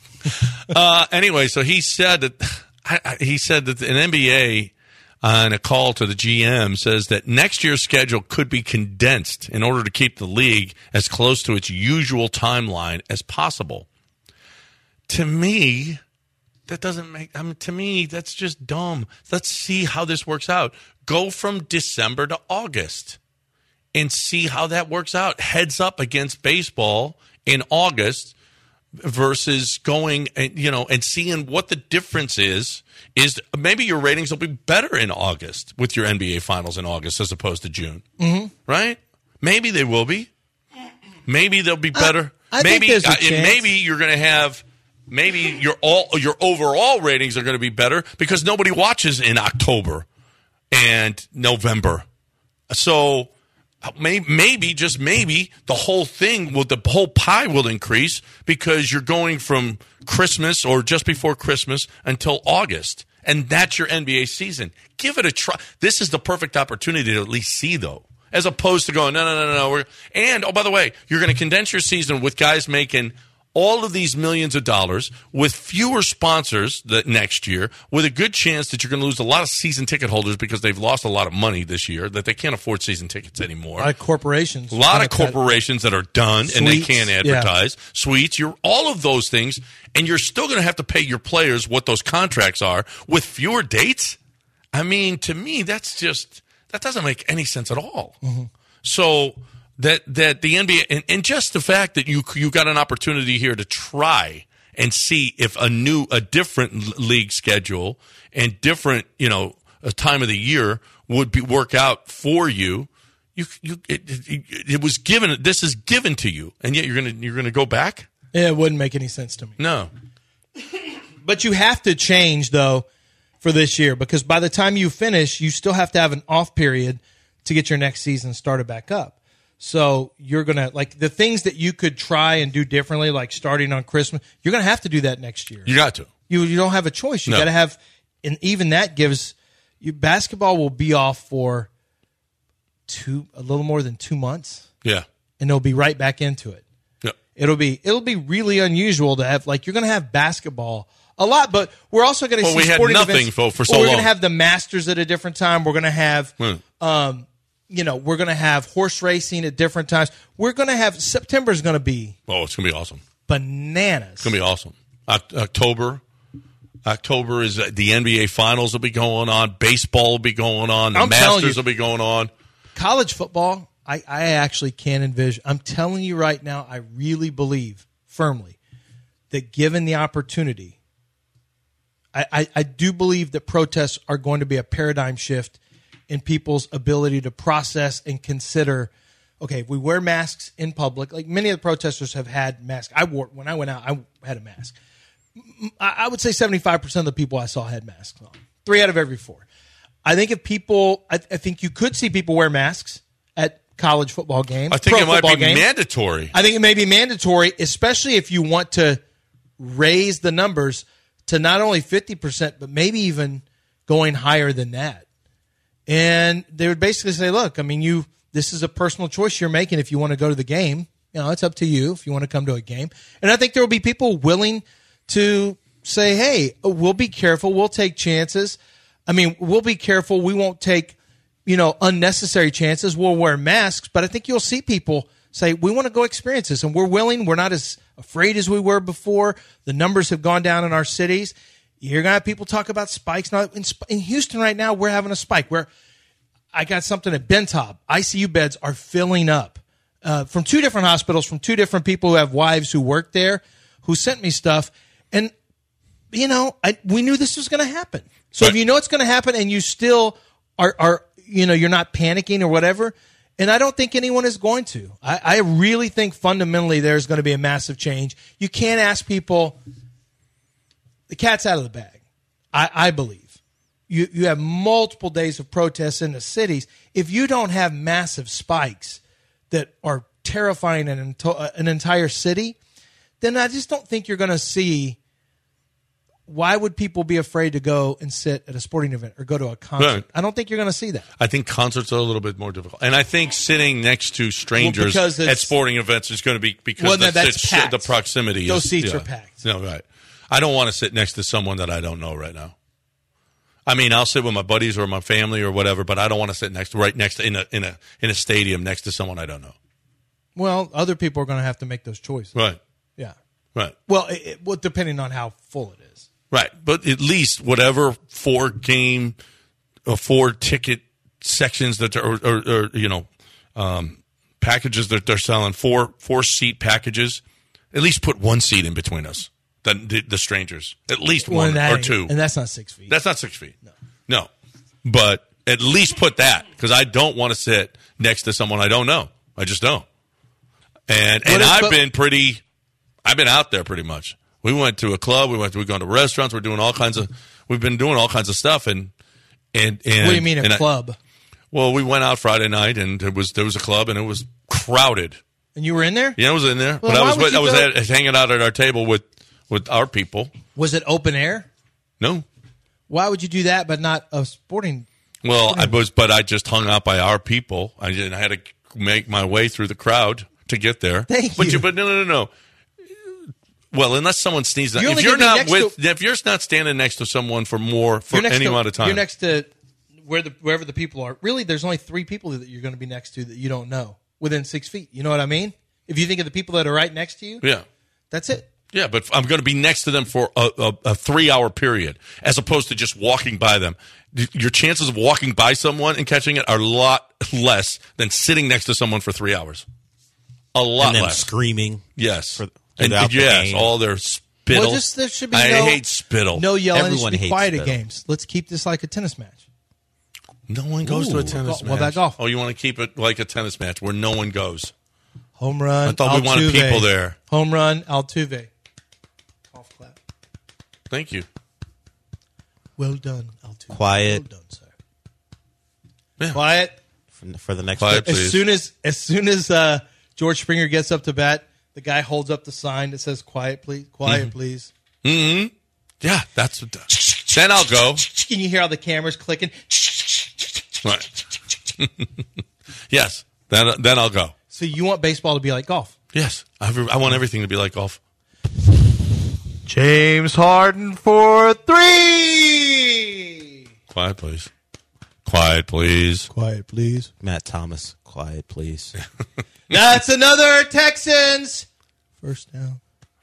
uh, anyway, so he said that I, I, he said that an N B A on a call to the G M says that next year's schedule could be condensed in order to keep the league as close to its usual timeline as possible. To me, that doesn't make I mean to me that's just dumb. Let's see how this works out. Go from December to August and see how that works out. Heads up against baseball in August versus going and you know and seeing what the difference is. Is maybe your ratings will be better in August with your N B A finals in August as opposed to June, mm-hmm. right? Maybe they will be. Maybe they'll be better. I, I maybe think there's a uh, and chance. maybe you're going to have. Maybe your all your overall ratings are going to be better because nobody watches in October and November. So maybe, maybe just maybe the whole thing will the whole pie will increase because you're going from Christmas or just before Christmas until August, and that's your N B A season. Give it a try. This is the perfect opportunity to at least see though, as opposed to going no no no no no. We're, and oh by the way, you're going to condense your season with guys making all of these millions of dollars with fewer sponsors that next year, with a good chance that you're going to lose a lot of season ticket holders because they've lost a lot of money this year, that they can't afford season tickets anymore. A lot of corporations. A lot trying of to cut- corporations that are done and they Suites, can't advertise. Suites, you're all of those things, and you're still going to have to pay your players what those contracts are with fewer dates. I mean, to me, that's just that doesn't make any sense at all. Mm-hmm. So that that the N B A and, and just the fact that you you got an opportunity here to try and see if a new a different league schedule and different you know a time of the year would be work out for you. You you it, it, it was given. This is given to you, and yet you're gonna you're gonna go back. Yeah, it wouldn't make any sense to me. No. But you have to change, though, for this year, because by the time you finish, you still have to have an off period to get your next season started back up. So you're going to, like, the things that you could try and do differently, like starting on Christmas, you're going to have to do that next year. You got to. You you don't have a choice. You No. got to have, and even that gives, you basketball will be off for two, a little more than two months, Yeah. and they'll be right back into it. No. It'll be it'll be really unusual to have, like, you're going to have basketball a lot, but we're also going to Well, see we had sporting nothing events. for- for so Well, we're long. going to have the Masters at a different time. We're going to have, Hmm. um, you know, we're going to have horse racing at different times. We're going to have September is going to be Oh, it's gonna be awesome. bananas. It's gonna be awesome. Oct- October. October is uh, the N B A Finals will be going on. Baseball will be going on. The I'm telling Masters you. will be going on. College football, I, I actually can envision. I'm telling you right now, I really believe firmly that given the opportunity, I, I, I do believe that protests are going to be a paradigm shift in people's ability to process and consider, okay, if we wear masks in public, like many of the protesters have had masks. I wore, when I went out, I had a mask. I, I would say seventy-five percent of the people I saw had masks on. Three out of every four. I think if people, I, I think you could see people wear masks at college football games. I think pro it might football be games. mandatory. I think it may be mandatory, especially if you want to raise the numbers to not only fifty percent, but maybe even going higher than that. And they would basically say, look, I mean, you this is a personal choice you're making if you want to go to the game. You know, it's up to you if you want to come to a game. And I think there will be people willing to say, hey, we'll be careful. We'll take chances. I mean, we'll be careful. We won't take, you know, unnecessary chances. We'll wear masks. But I think you'll see people say, we want to go experience this. And we're willing. We're not as afraid as we were before. The numbers have gone down in our cities. You're going to have people talk about spikes. Now, in, in Houston right now, we're having a spike where I got something at Bentob. I C U beds are filling up. Uh, from two different hospitals, from two different people who have wives who work there, who sent me stuff. And, you know, I, we knew this was going to happen. So right. if you know it's going to happen and you still are, are, you know, you're not panicking or whatever, and I don't think anyone is going to. I, I really think fundamentally there's going to be a massive change. You can't ask people, the cat's out of the bag, I, I believe. You, you have multiple days of protests in the cities. If you don't have massive spikes that are terrifying an, ento- an entire city, then I just don't think you're going to see. Why would people be afraid to go and sit at a sporting event or go to a concert? Right. I don't think you're going to see that. I think concerts are a little bit more difficult. And I think sitting next to strangers well, at sporting events is going to be because well, the, that's the, the proximity. Those is, seats yeah. are packed. No, right. I don't want to sit next to someone that I don't know right now. I mean, I'll sit with my buddies or my family or whatever, but I don't want to sit next, right next to, in a in a in a stadium next to someone I don't know. Well, other people are going to have to make those choices. Right. Yeah. Right. Well, it, it, well, depending on how full it is. Right. But at least whatever four game or four ticket sections that are, or, or, or you know, um, packages that they're selling, four four seat packages, at least put one seat in between us, the the, the strangers. At least well, one or two. And that's not six feet. That's not six feet. No. No. But at least put that, because I don't want to sit next to someone I don't know. I just don't. And and if, I've but, been pretty, I've been out there pretty much. We went to a club. We went. To, we've gone to restaurants. We're doing all kinds of. We've been doing all kinds of stuff. And and and. What do you mean a club? I, well, we went out Friday night, and there was there was a club, and it was crowded. And you were in there? Yeah, I was in there. Well, but I was with, I was go? at, hanging out at our table with with our people. Was it open air? No. Why would you do that, but not a sporting? Well, sporting I was, but I just hung out by our people. I didn't. I had to make my way through the crowd to get there. Thank but you. But no, no, no, no. Well, unless someone sneezes, You're if you're not with, to, if you're not standing next to someone for more for any to, amount of time, you're next to where the wherever the people are. Really, there's only three people that you're going to be next to that you don't know within six feet. You know what I mean? If you think of the people that are right next to you, yeah, that's it. Yeah, but I'm going to be next to them for a, a, a three-hour period, as opposed to just walking by them. Your chances of walking by someone and catching it are a lot less than sitting next to someone for three hours. A lot and then less. Screaming. Yes. For, and, and yes, all their spittle. Well, just, there should be I no, hate spittle. No yelling. Everyone it should be hates quiet spittle. at games. Let's keep this like a tennis match. No one goes Ooh, to a tennis what match. about golf? Oh, you want to keep it like a tennis match where no one goes. Home run. I thought we wanted Altuve. people there. Home run, Altuve. Golf clap. Thank you. Well done, Altuve. Quiet. Well done, sir. Yeah. Quiet. For, for the next Quiet, pitch. please. As soon as as soon as uh, George Springer gets up to bat, the guy holds up the sign that says "Quiet, please, quiet, Mm-hmm. please." Mm-hmm. Yeah, that's what. Then I'll go. Can you hear all the cameras clicking? Right. Yes. Then then I'll go. So you want baseball to be like golf? Yes. I, I want everything to be like golf. James Harden for three. Quiet, please. Quiet, please. Quiet, please. Matt Thomas, quiet, please. That's another Texans first down.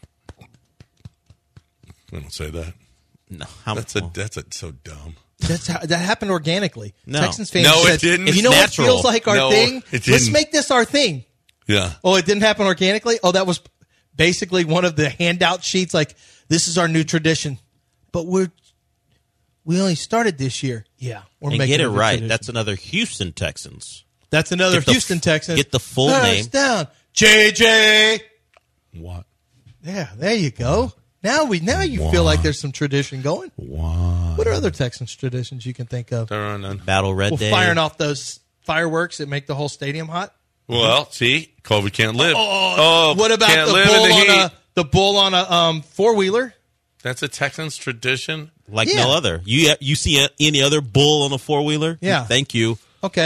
I don't say that. No, how That's a that's a so dumb. That's how, that happened organically. No. Texans fans No, it said, didn't. You It's know natural. what feels like our No, thing? it Let's didn't. make this our thing. Yeah. Oh, it didn't happen organically? Oh, that was basically one of the handout sheets like, this is our new tradition. But we're we only started this year. Yeah. We're and making get it a right. tradition. That's another Houston Texans. That's another Get the Houston f- Texans. get the full First name. down. J J. What? Yeah, there you go. Now we now you feel like there's some tradition going. What? What are other Texans traditions you can think of? There are none. Battle Red Well, Day. firing off those fireworks that make the whole stadium hot. Well, see, COVID can't live. Oh, what about can't the live bull in the on heat. a the bull on a um, four wheeler? That's a Texans tradition. like Yeah. no other. You you see a, any other bull on a four wheeler? Yeah. Thank you. Okay.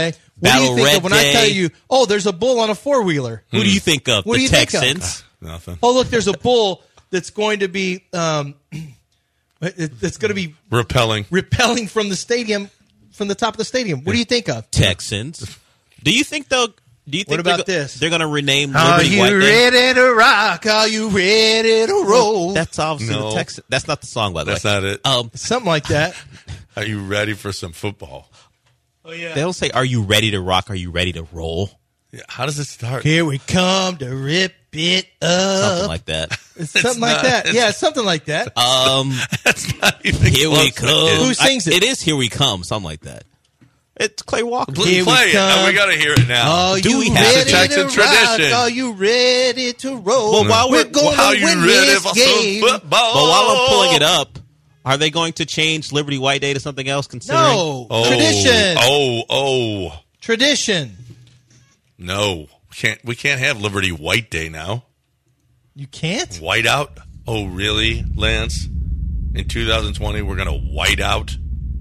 What do you Battle think Red of when Day. I tell you, oh, there's a bull on a four-wheeler? Who do you think of? What the do you think of? Texans? Nothing. Oh, look, there's a bull that's going to be um, it- that's going to be Repelling. repelling from the stadium, from the top of the stadium. What do you think of? Texans. Do you think they'll? Do you think What about they're, go- this? They're going to rename Are Liberty you White Day? ready to rock? Are you ready to roll? That's obviously No. the Texans. That's not the song, by the That's way. not it. Um, Something like that. Are you ready for some football? Oh yeah. they don't say, "Are you ready to rock? Are you ready to roll?" Yeah, how does it start? Here we come to rip it up. Something like that. It's something like not- that. it's- Yeah, something like that. Um, That's not even here we close. come. Who sings I- it? It is "Here We Come." Something like that. It's Clay Walker. Please Here we play it. come. Oh, we got to hear it now. Are Do you we have ready to- Texan to rock? tradition. Are you ready to roll? Well, while we're- we're going How to you win ready this for game. some football? But while I'm pulling it up, are they going to change Liberty White Day to something else? Considering No. Oh, Tradition. Oh, oh, Tradition. no. We can't, we can't have Liberty White Day now. You can't? White out? Oh, really, Lance? In two thousand twenty, we're going to white out?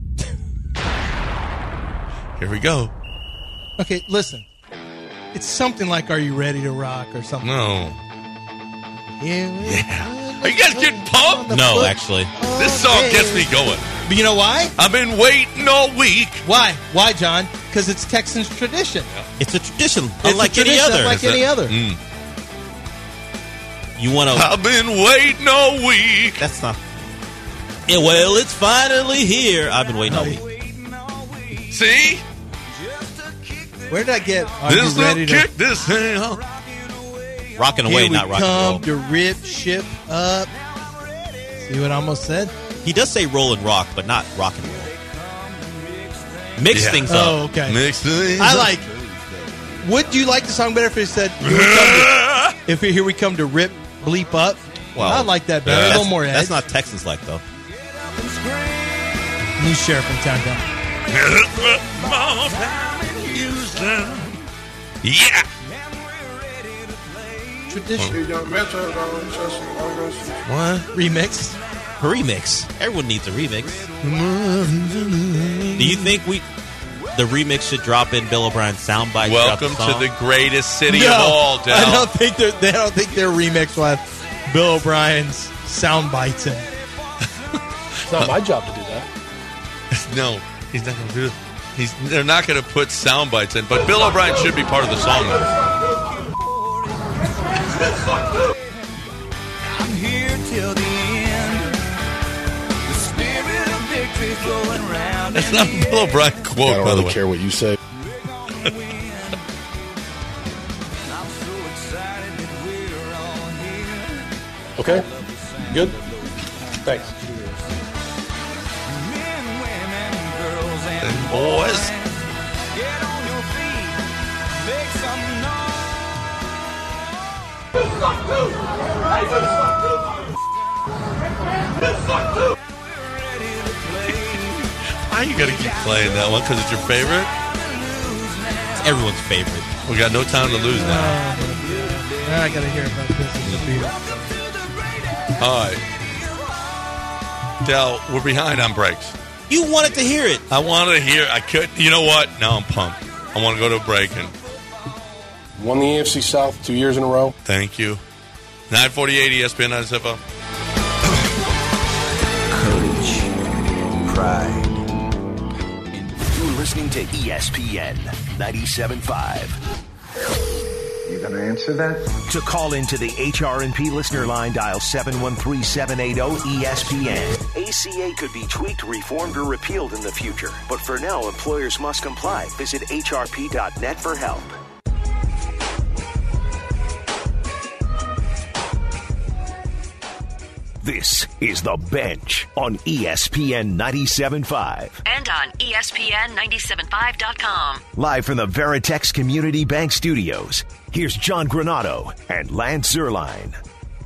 Here we go. Okay, listen. It's something like Are You Ready to Rock or something. No. Here we Yeah. come Are you guys getting pumped? on the no, foot actually, of This song day. gets me going. But you know why? I've been waiting all week. Why? Why, John? Because it's Texans tradition. it's a tradition, It's unlike a any tradition other. Unlike any other. Mm. You want to? I've been waiting all week. That's not. Yeah, well, it's finally here. I've been waiting all week. See? Where did I get? Are This you ready little to? kick, this thing. Huh? Rocking Here away, we not rock come and roll. to rip ship up. See what I almost said? He does say roll and rock, but not rock and roll. Mix Yeah. things up. Oh, okay. Mix things I up. like. Would you like the song better if it said here we come to, if here we come to rip bleep up? Well, I like that better. yeah, a That's, little more edge. that's not Texans like though. New sheriff in town. Down. Yeah. Tradition What? remix. A remix. Everyone needs a remix. Do you think we the remix should drop in Bill O'Brien's soundbite? Welcome throughout the to song? the greatest city No, of all, I Dal. don't think they're, they don't think their remix will have Bill O'Brien's sound bites in. it. It's not my job to do that. No, he's not going to do it. He's, they're not going to put sound bites in, but Bill O'Brien should be part of the song. I'm here till the end. The spirit of victory flowing round. That's not a Bill O'Brien I quote, don't by the really way. care what you say. I'm so excited that we're all here. Okay? Good? Thanks. Men, women, girls, and And boys. get on your feet. Make some Why you got to keep playing that one? Because it's your favorite? It's everyone's favorite. We got no time to lose now. Now I gotta hear about this. All right. Dell, we're behind on breaks. You wanted to hear it. I wanted to hear. I could. You know what? Now I'm pumped. I want to go to a break and Won the A F C South two years in a row. thank you. nine forty-eight E S P N ninety-seven. Courage, pride. You're listening to E S P N ninety-seven point five. You gonna answer that? To call into the H R and P listener line, dial seven one three, seven eight zero, E S P N. A C A could be tweaked, reformed, or repealed in the future. But for now, employers must comply. Visit H R P dot net for help. This is The Bench on E S P N ninety-seven point five. And on E S P N nine seven five dot com. Live from the Veritex Community Bank Studios, here's John Granado and Lance Zerline.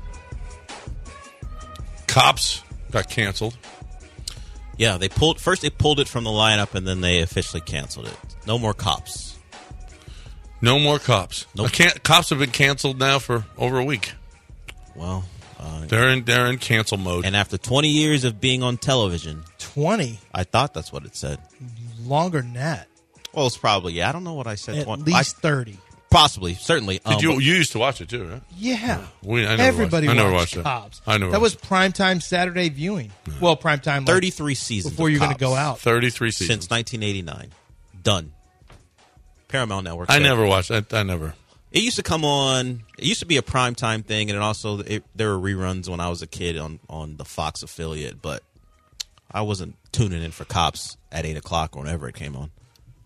Cops got canceled. Yeah, they pulled first. They pulled it from the lineup, and then they officially canceled it. No more cops. No more cops. Nope. I can't, cops have been canceled now for over a week. Well, uh, They're in they're in cancel mode. and after twenty years of being on television, twenty I thought that's what it said. longer than that. Well, it's probably, yeah. I don't know what I said. At twenty least I, thirty. Possibly, certainly. Did Um, you but- you used to watch it too, right? Yeah. We, I never Everybody watched, I never watched watched Cops. That. I never That was watched primetime Saturday viewing. Well, primetime like, thirty-three seasons before of you're going to Cops. go out. thirty-three seasons Since nineteen eighty-nine. Done. Paramount Network. I said- never watched. I, I never. It used to come on. It used to be a primetime thing, and it also it, there were reruns when I was a kid on, on the Fox affiliate. But I wasn't tuning in for Cops at eight o'clock or whenever it came on.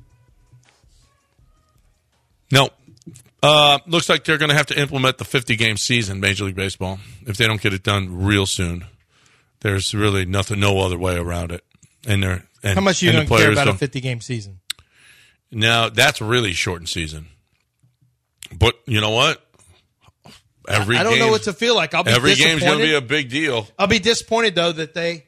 No. Uh, looks like they're going to have to implement the fifty-game season, Major League Baseball, if they don't get it done real soon. There's really nothing, no other way around it. And they're and, How much are you and going the to care players about a don't- fifty-game season? Now, that's a really shortened season. But you know what? Every I don't know game- what to feel like. I'll be Every disappointed. game's going to be a big deal. I'll be disappointed, though, that they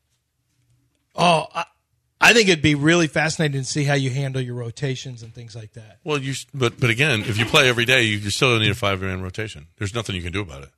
– oh, I, I think it'd be really fascinating to see how you handle your rotations and things like that. Well, you but but again, if you play every day, you, you still need a five-man rotation. There's nothing you can do about it.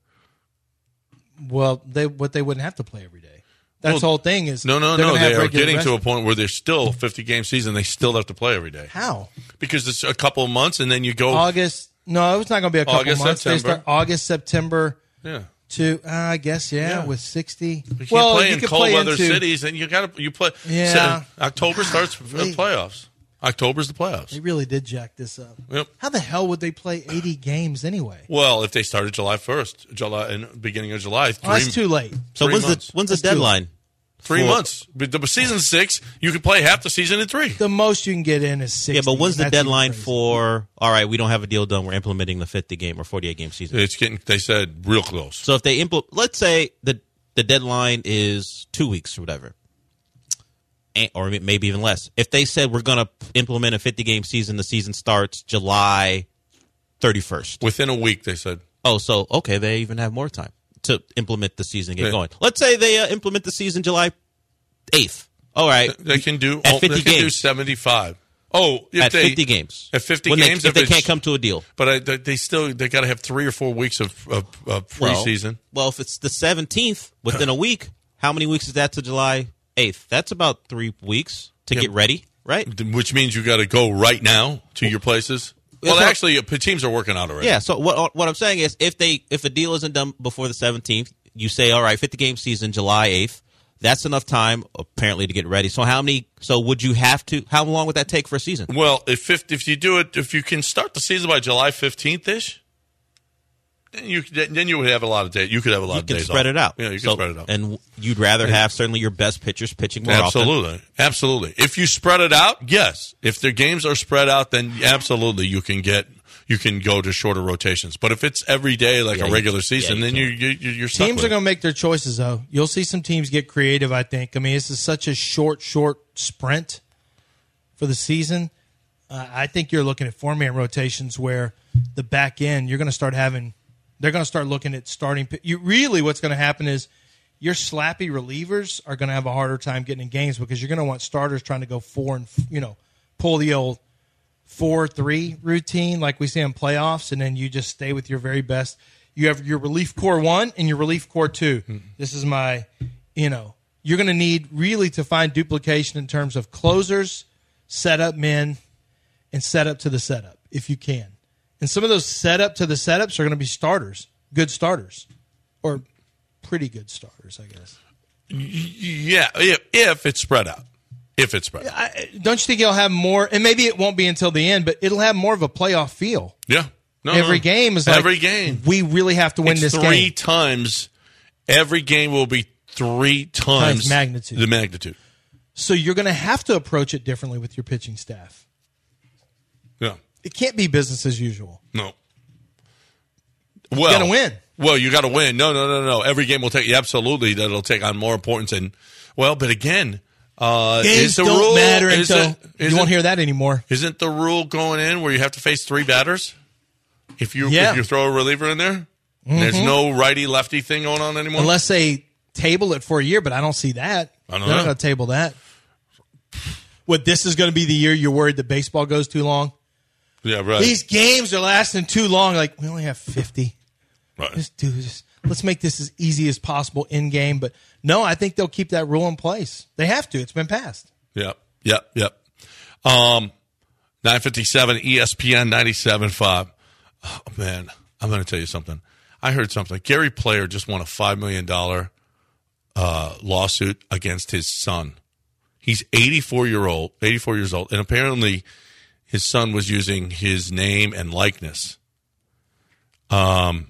Well, they what they wouldn't have to play every day. That's Well, the whole thing is No, no, they're no. gonna have They are regular getting rest- to a point where there's still a fifty-game season. They still have to play every day. How? Because it's a couple of months, and then you go August. No, it's not going to be a couple August, months. They September. start August, September Yeah. to uh, I guess yeah, Yeah. with sixty. You can't well, play you in could cold play weather into, cities, and you got to you play. Yeah. so October starts the playoffs. October's the playoffs. They really did jack this up. Yep. How the hell would they play eighty games anyway? Well, if they started July first, July and beginning of July, three, Oh, that's too late. So Three when's months. the when's the That's too deadline? three For- months. But the season's six. You can play half the season in three. The most you can get in is sixty. Yeah, but when's the That's even deadline crazy. for? All right, we don't have a deal done. We're implementing the fifty game or forty-eight game season. It's getting. They said real close. So if they implement, let's say the the deadline is two weeks or whatever, and, or maybe even less. If they said we're going to implement a fifty game season, the season starts July thirty-first. Within a week, they said. Oh, so okay, they even have more time to implement the season and get Yeah. going. Let's say they uh, implement the season July eighth. All right, They can do. At oh, fifty they can do games. seventy-five. Oh, if at they, fifty games. At fifty When they- games, if they it's- can't come to a deal. But I, they, they still they got to have three or four weeks of, of, of Well, preseason. Well, if it's the seventeenth within a week, how many weeks is that to July eighth? That's about three weeks to Yeah. get ready, right? Which means you got to go right now to your places. Well, so- actually, uh, teams are working out already. Yeah. So what what I'm saying is, if they if a deal isn't done before the seventeenth, you say, all right, fifty game season, July eighth. That's enough time apparently to get ready. So how many? So would you have to? How long would that take for a season? Well, if if, if you do it, if you can start the season by July fifteenth ish, then you then you would have a lot of days. You could have a lot You of can days. spread off. it out. Yeah, you can So- spread it out. And you'd rather have certainly your best pitchers pitching more often. Absolutely, absolutely. If you spread it out, yes. If the games are spread out, then absolutely you can get you can go to shorter rotations. But if it's every day like Yeah, a you regular can't. season, Yeah, you then you, you you're stuck Teams with are it. going to make their choices, though. You'll see some teams get creative, I think. I mean, this is such a short, short sprint for the season. Uh, I think you're looking at four-man rotations where the back end, you're going to start having – they're going to start looking at starting – you really what's going to happen is your slappy relievers are going to have a harder time getting in games because you're going to want starters trying to go four and, you know, pull the old – four three routine like we see in playoffs, and then you just stay with your very best. You have your relief core one and your relief core two. Mm-hmm. This is my, you know, you're going to need really to find duplication in terms of closers, setup men, and setup to the setup if you can. And some of those setup to the setups are going to be starters, good starters, or pretty good starters, I guess. Yeah, if, if it's spread out. If it's spread out. I, don't you think it'll have more, and maybe it won't be until the end, but it'll have more of a playoff feel. Yeah. No, every no. game is like, every game. we really have to win it's this three game. times. Every game will be three times, Times magnitude. the magnitude. So you're going to have to approach it differently with your pitching staff. Yeah. It can't be business as usual. No. Well, you got to win. Well, you got to win. No, no, no, no. Every game will take. Absolutely, that it'll take on more importance. And well, but again, uh, games is the don't rule, matter is until it, you won't hear that anymore. Isn't the rule going in where you have to face three batters if you Yeah. if you throw a reliever in there? Mm-hmm. There's no righty lefty thing going on anymore. Unless they table it for a year, but I don't see that. I don't They're know. not going to table that. What, this is going to be the year you're worried that baseball goes too long? Yeah, right. These games are lasting too long. Like, we only have fifty. Right. Just do this. Let's make this as easy as possible in game. But no, I think they'll keep that rule in place. They have to. It's been passed. Yep, yep, yep. Um, nine fifty-seven E S P N ninety-seven point five. Oh, man, I'm going to tell you something. I heard something. Gary Player just won a five million dollars uh, lawsuit against his son. He's eighty-four year old, eighty-four years old, and apparently his son was using his name and likeness, um,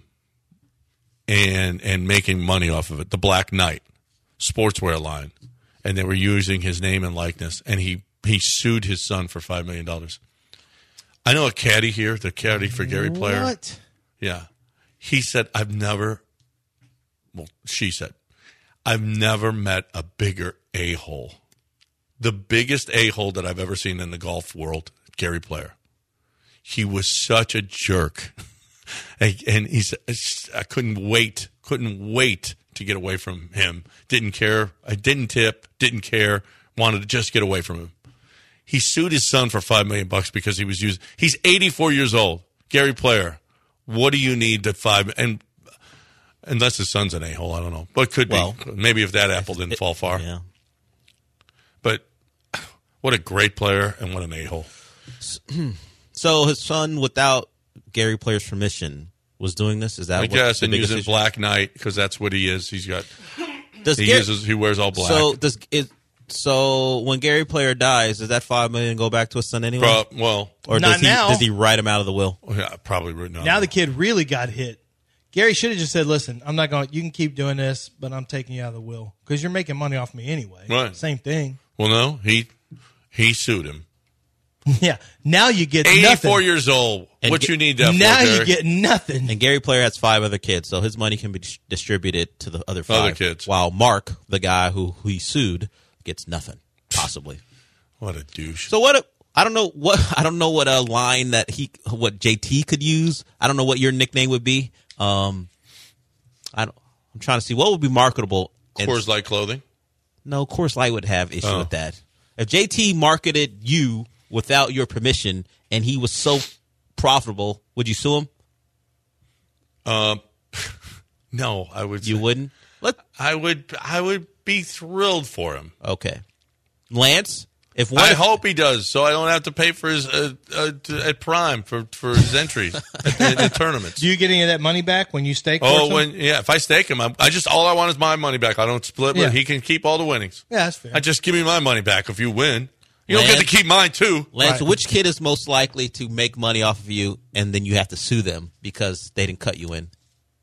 and and making money off of it. The Black Knight sportswear line, and they were using his name and likeness, and he he sued his son for five million dollars. I know a caddy here, the caddy for Gary Player. What? Yeah, he said, "I've never." Well, she said, "I've never met a bigger a-hole." The biggest a-hole that I've ever seen in the golf world, Gary Player. He was such a jerk. And he said, I couldn't wait, couldn't wait to get away from him. Didn't care. I didn't tip, didn't care, wanted to just get away from him. He sued his son for five million bucks because he was using, he's eighty-four years old. Gary Player, what do you need to five, and unless his son's an a-hole, I don't know. But could well, be. Maybe if that apple didn't it, fall far. Yeah. But what a great player and what an a-hole. So his son, without Gary Player's permission, was doing this? Is that I what guess, the and using issue? Black Knight because that's what he is. He's got. Does he Gary, uses. He wears all black. So does it? So when Gary Player dies, does that five million go back to his son anyway? Pro, well, or not does he, now. Does he write him out of the will? Yeah, probably not. Now the kid really got hit. Gary should have just said, "Listen, I'm not going. You can keep doing this, but I'm taking you out of the will because you're making money off me anyway." Right. Same thing. Well, no, he he sued him. Yeah. Now you get eighty-four nothing. years old. And what get, you need that now for, you Gary? get nothing. And Gary Player has five other kids, so his money can be dis- distributed to the other five. Other kids. While Mark, the guy who, who he sued, gets nothing, possibly. What a douche. So what? A, I don't know what. I don't know what a line that he, what J T could use. I don't know what your nickname would be. Um, I don't. I'm trying to see what would be marketable. Coors Light clothing. No, Coors Light would have issue Oh. with that. If J T marketed you without your permission and he was so profitable, would you sue him? Um, no, I would. You say, wouldn't. Let. I would. I would be thrilled for him. Okay, Lance. If one, I hope he does, so I don't have to pay for his uh, uh, t- at Prime for, for his entries at the, the tournaments. Do you get any of that money back when you stake? Oh, for when yeah, if I stake him, I'm, I just all I want is my money back. I don't split. Yeah. But he can keep all the winnings. Yeah, that's fair. I just give me my money back if you win. You don't Lance- get to keep mine too. Lance, Right. which kid is most likely to make money off of you and then you have to sue them because they didn't cut you in?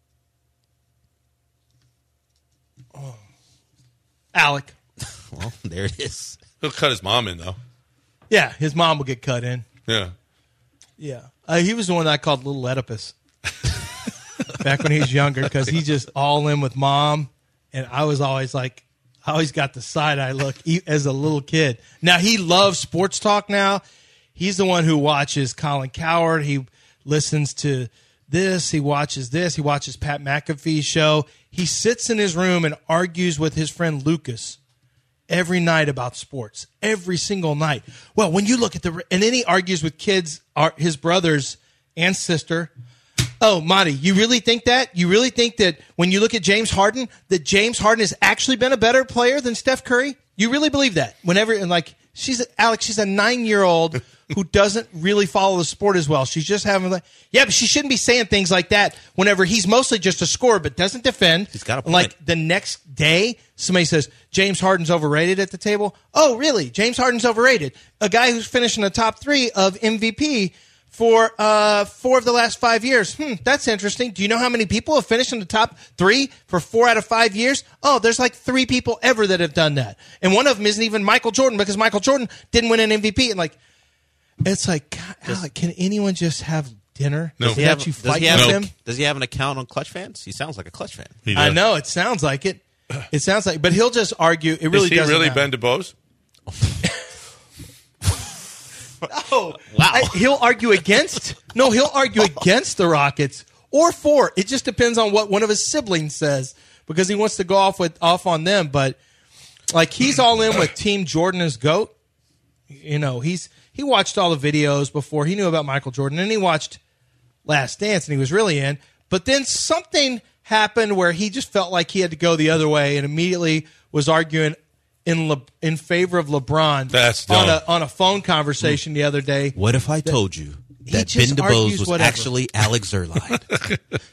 Alec. Well, there it is. He'll cut his mom in though. Yeah, his mom will get cut in. Yeah. Yeah. Uh, he was the one that I called Little Oedipus back when he was younger because he just all in with mom. And I was always like, I always got the side eye look e- as a little kid. Now, he loves sports talk now. He's the one who watches Colin Cowherd. He listens to this. He watches this. He watches Pat McAfee's show. He sits in his room and argues with his friend Lucas every night about sports, every single night. Well, when you look at the, and then he argues with kids, his brothers and sister. Oh, Monty, you really think that? You really think that when you look at James Harden, that James Harden has actually been a better player than Steph Curry? You really believe that? Whenever, and like, she's, Alex, she's a nine-year-old who doesn't really follow the sport as well. She's just having like, yeah, but she shouldn't be saying things like that whenever he's mostly just a scorer but doesn't defend. He's got a point. Like the next day, somebody says, James Harden's overrated at the table. Oh, really? James Harden's overrated. A guy who's finishing the top three of M V P for uh, four of the last five years. Hmm, that's interesting. Do you know how many people have finished in the top three for four out of five years? Oh, there's like three people ever that have done that. And one of them isn't even Michael Jordan because Michael Jordan didn't win an M V P. And like, it's like, God, Alec, can anyone just have dinner? No. Does he Does have he you have- does fight he have with an- him? Does he have an account on Clutch Fans? He sounds like a Clutch fan. He I does. know it sounds like it. It sounds like, but he'll just argue. It really Is he doesn't really matter. Ben DeBose? Oh, wow. I, he'll argue against. No, he'll argue against the Rockets or for. It just depends on what one of his siblings says because he wants to go off with off on them. But like he's all in with Team Jordan as GOAT. You know, he's he watched all the videos before he knew about Michael Jordan, and he watched Last Dance, and he was really in. But then something happened where he just felt like he had to go the other way, and immediately was arguing in Le, in favor of LeBron That's dumb. on a on a phone conversation the other day. What if I told you that just Ben DeBose argues was whatever. actually Alex Zerline?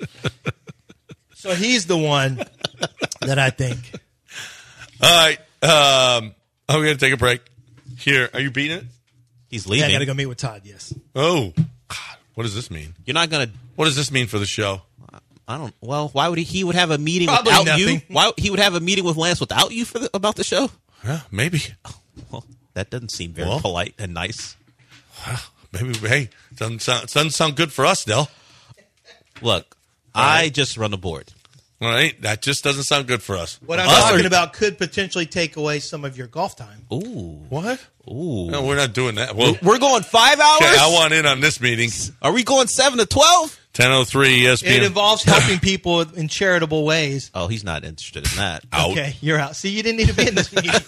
So he's the one that I think. All right. Um, I'm going to take a break. Here. Are you beating it? He's Yeah, leaving. I got to go meet with Todd. Yes. Oh. God, what does this mean? You're not going to. What does this mean for the show? I don't. Well, why would he? He would have a meeting Probably without nothing. you. Why he would have a meeting with Lance without you for the, about the show? Yeah, maybe. Well, that doesn't seem very Well. polite and nice. Maybe. Hey, doesn't sound doesn't sound good for us, Del. Look, I just run a board. All right, that just doesn't sound good for us. What I'm Us talking or- about could potentially take away some of your golf time. Ooh, What? ooh. No, we're not doing that. Well, We're going five hours. okay, I want in on this meeting. Are we going seven to twelve? ten oh three E S P N. It involves helping people in charitable ways. Oh, he's not interested in that. Out. Okay, you're out. See, you didn't need to be in this meeting.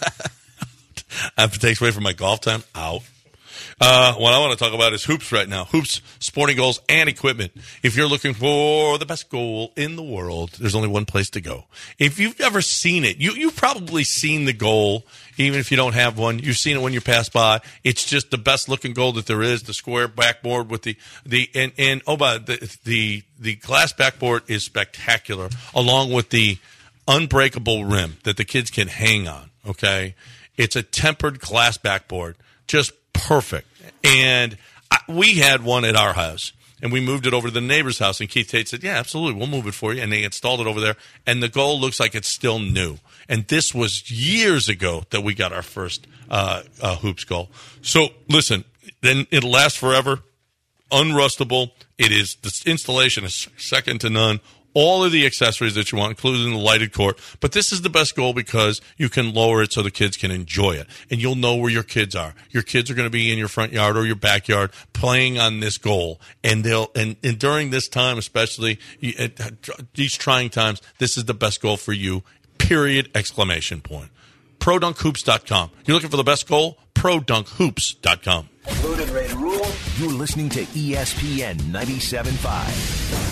If it takes away from my golf time, out. Uh, what I want to talk about is hoops right now. Hoops, sporting goals, and equipment. If you're looking for the best goal in the world, there's only one place to go. If you've ever seen it, you, you've probably seen the goal, even if you don't have one. You've seen it when you pass by. It's just the best looking goal that there is, the square backboard with the, the and, and oh, by the, the, the glass backboard is spectacular, along with the unbreakable rim that the kids can hang on, okay? It's a tempered glass backboard, just perfect. And I, we had one at our house, and we moved it over to the neighbor's house. And Keith Tate said, yeah, absolutely, we'll move it for you. And they installed it over there, and the goal looks like it's still new. And this was years ago that we got our first uh, uh, hoops goal. So listen, then it'll last forever, unrustable. It is, the installation is second to none. All of the accessories that you want, including the lighted court. But this is the best goal because you can lower it so the kids can enjoy it. And you'll know where your kids are. Your kids are going to be in your front yard or your backyard playing on this goal. And they'll and, and during this time, especially you, at these trying times, this is the best goal for you, period, exclamation point. Pro Dunk Hoops dot com. You're looking for the best goal? Pro Dunk Hoops dot com. Loaded, ready to rule. You're listening to E S P N ninety-seven point five.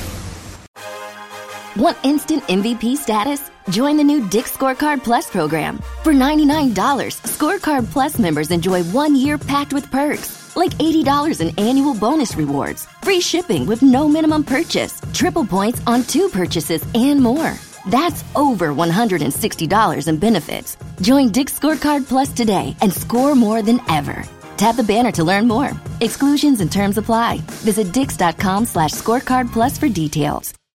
Want instant M V P status? Join the new Dick's Scorecard Plus program. For ninety-nine dollars, Scorecard Plus members enjoy one year packed with perks, like eighty dollars in annual bonus rewards, free shipping with no minimum purchase, triple points on two purchases, and more. That's over one hundred sixty dollars in benefits. Join Dick's Scorecard Plus today and score more than ever. Tap the banner to learn more. Exclusions and terms apply. Visit dix.com slash scorecard plus for details.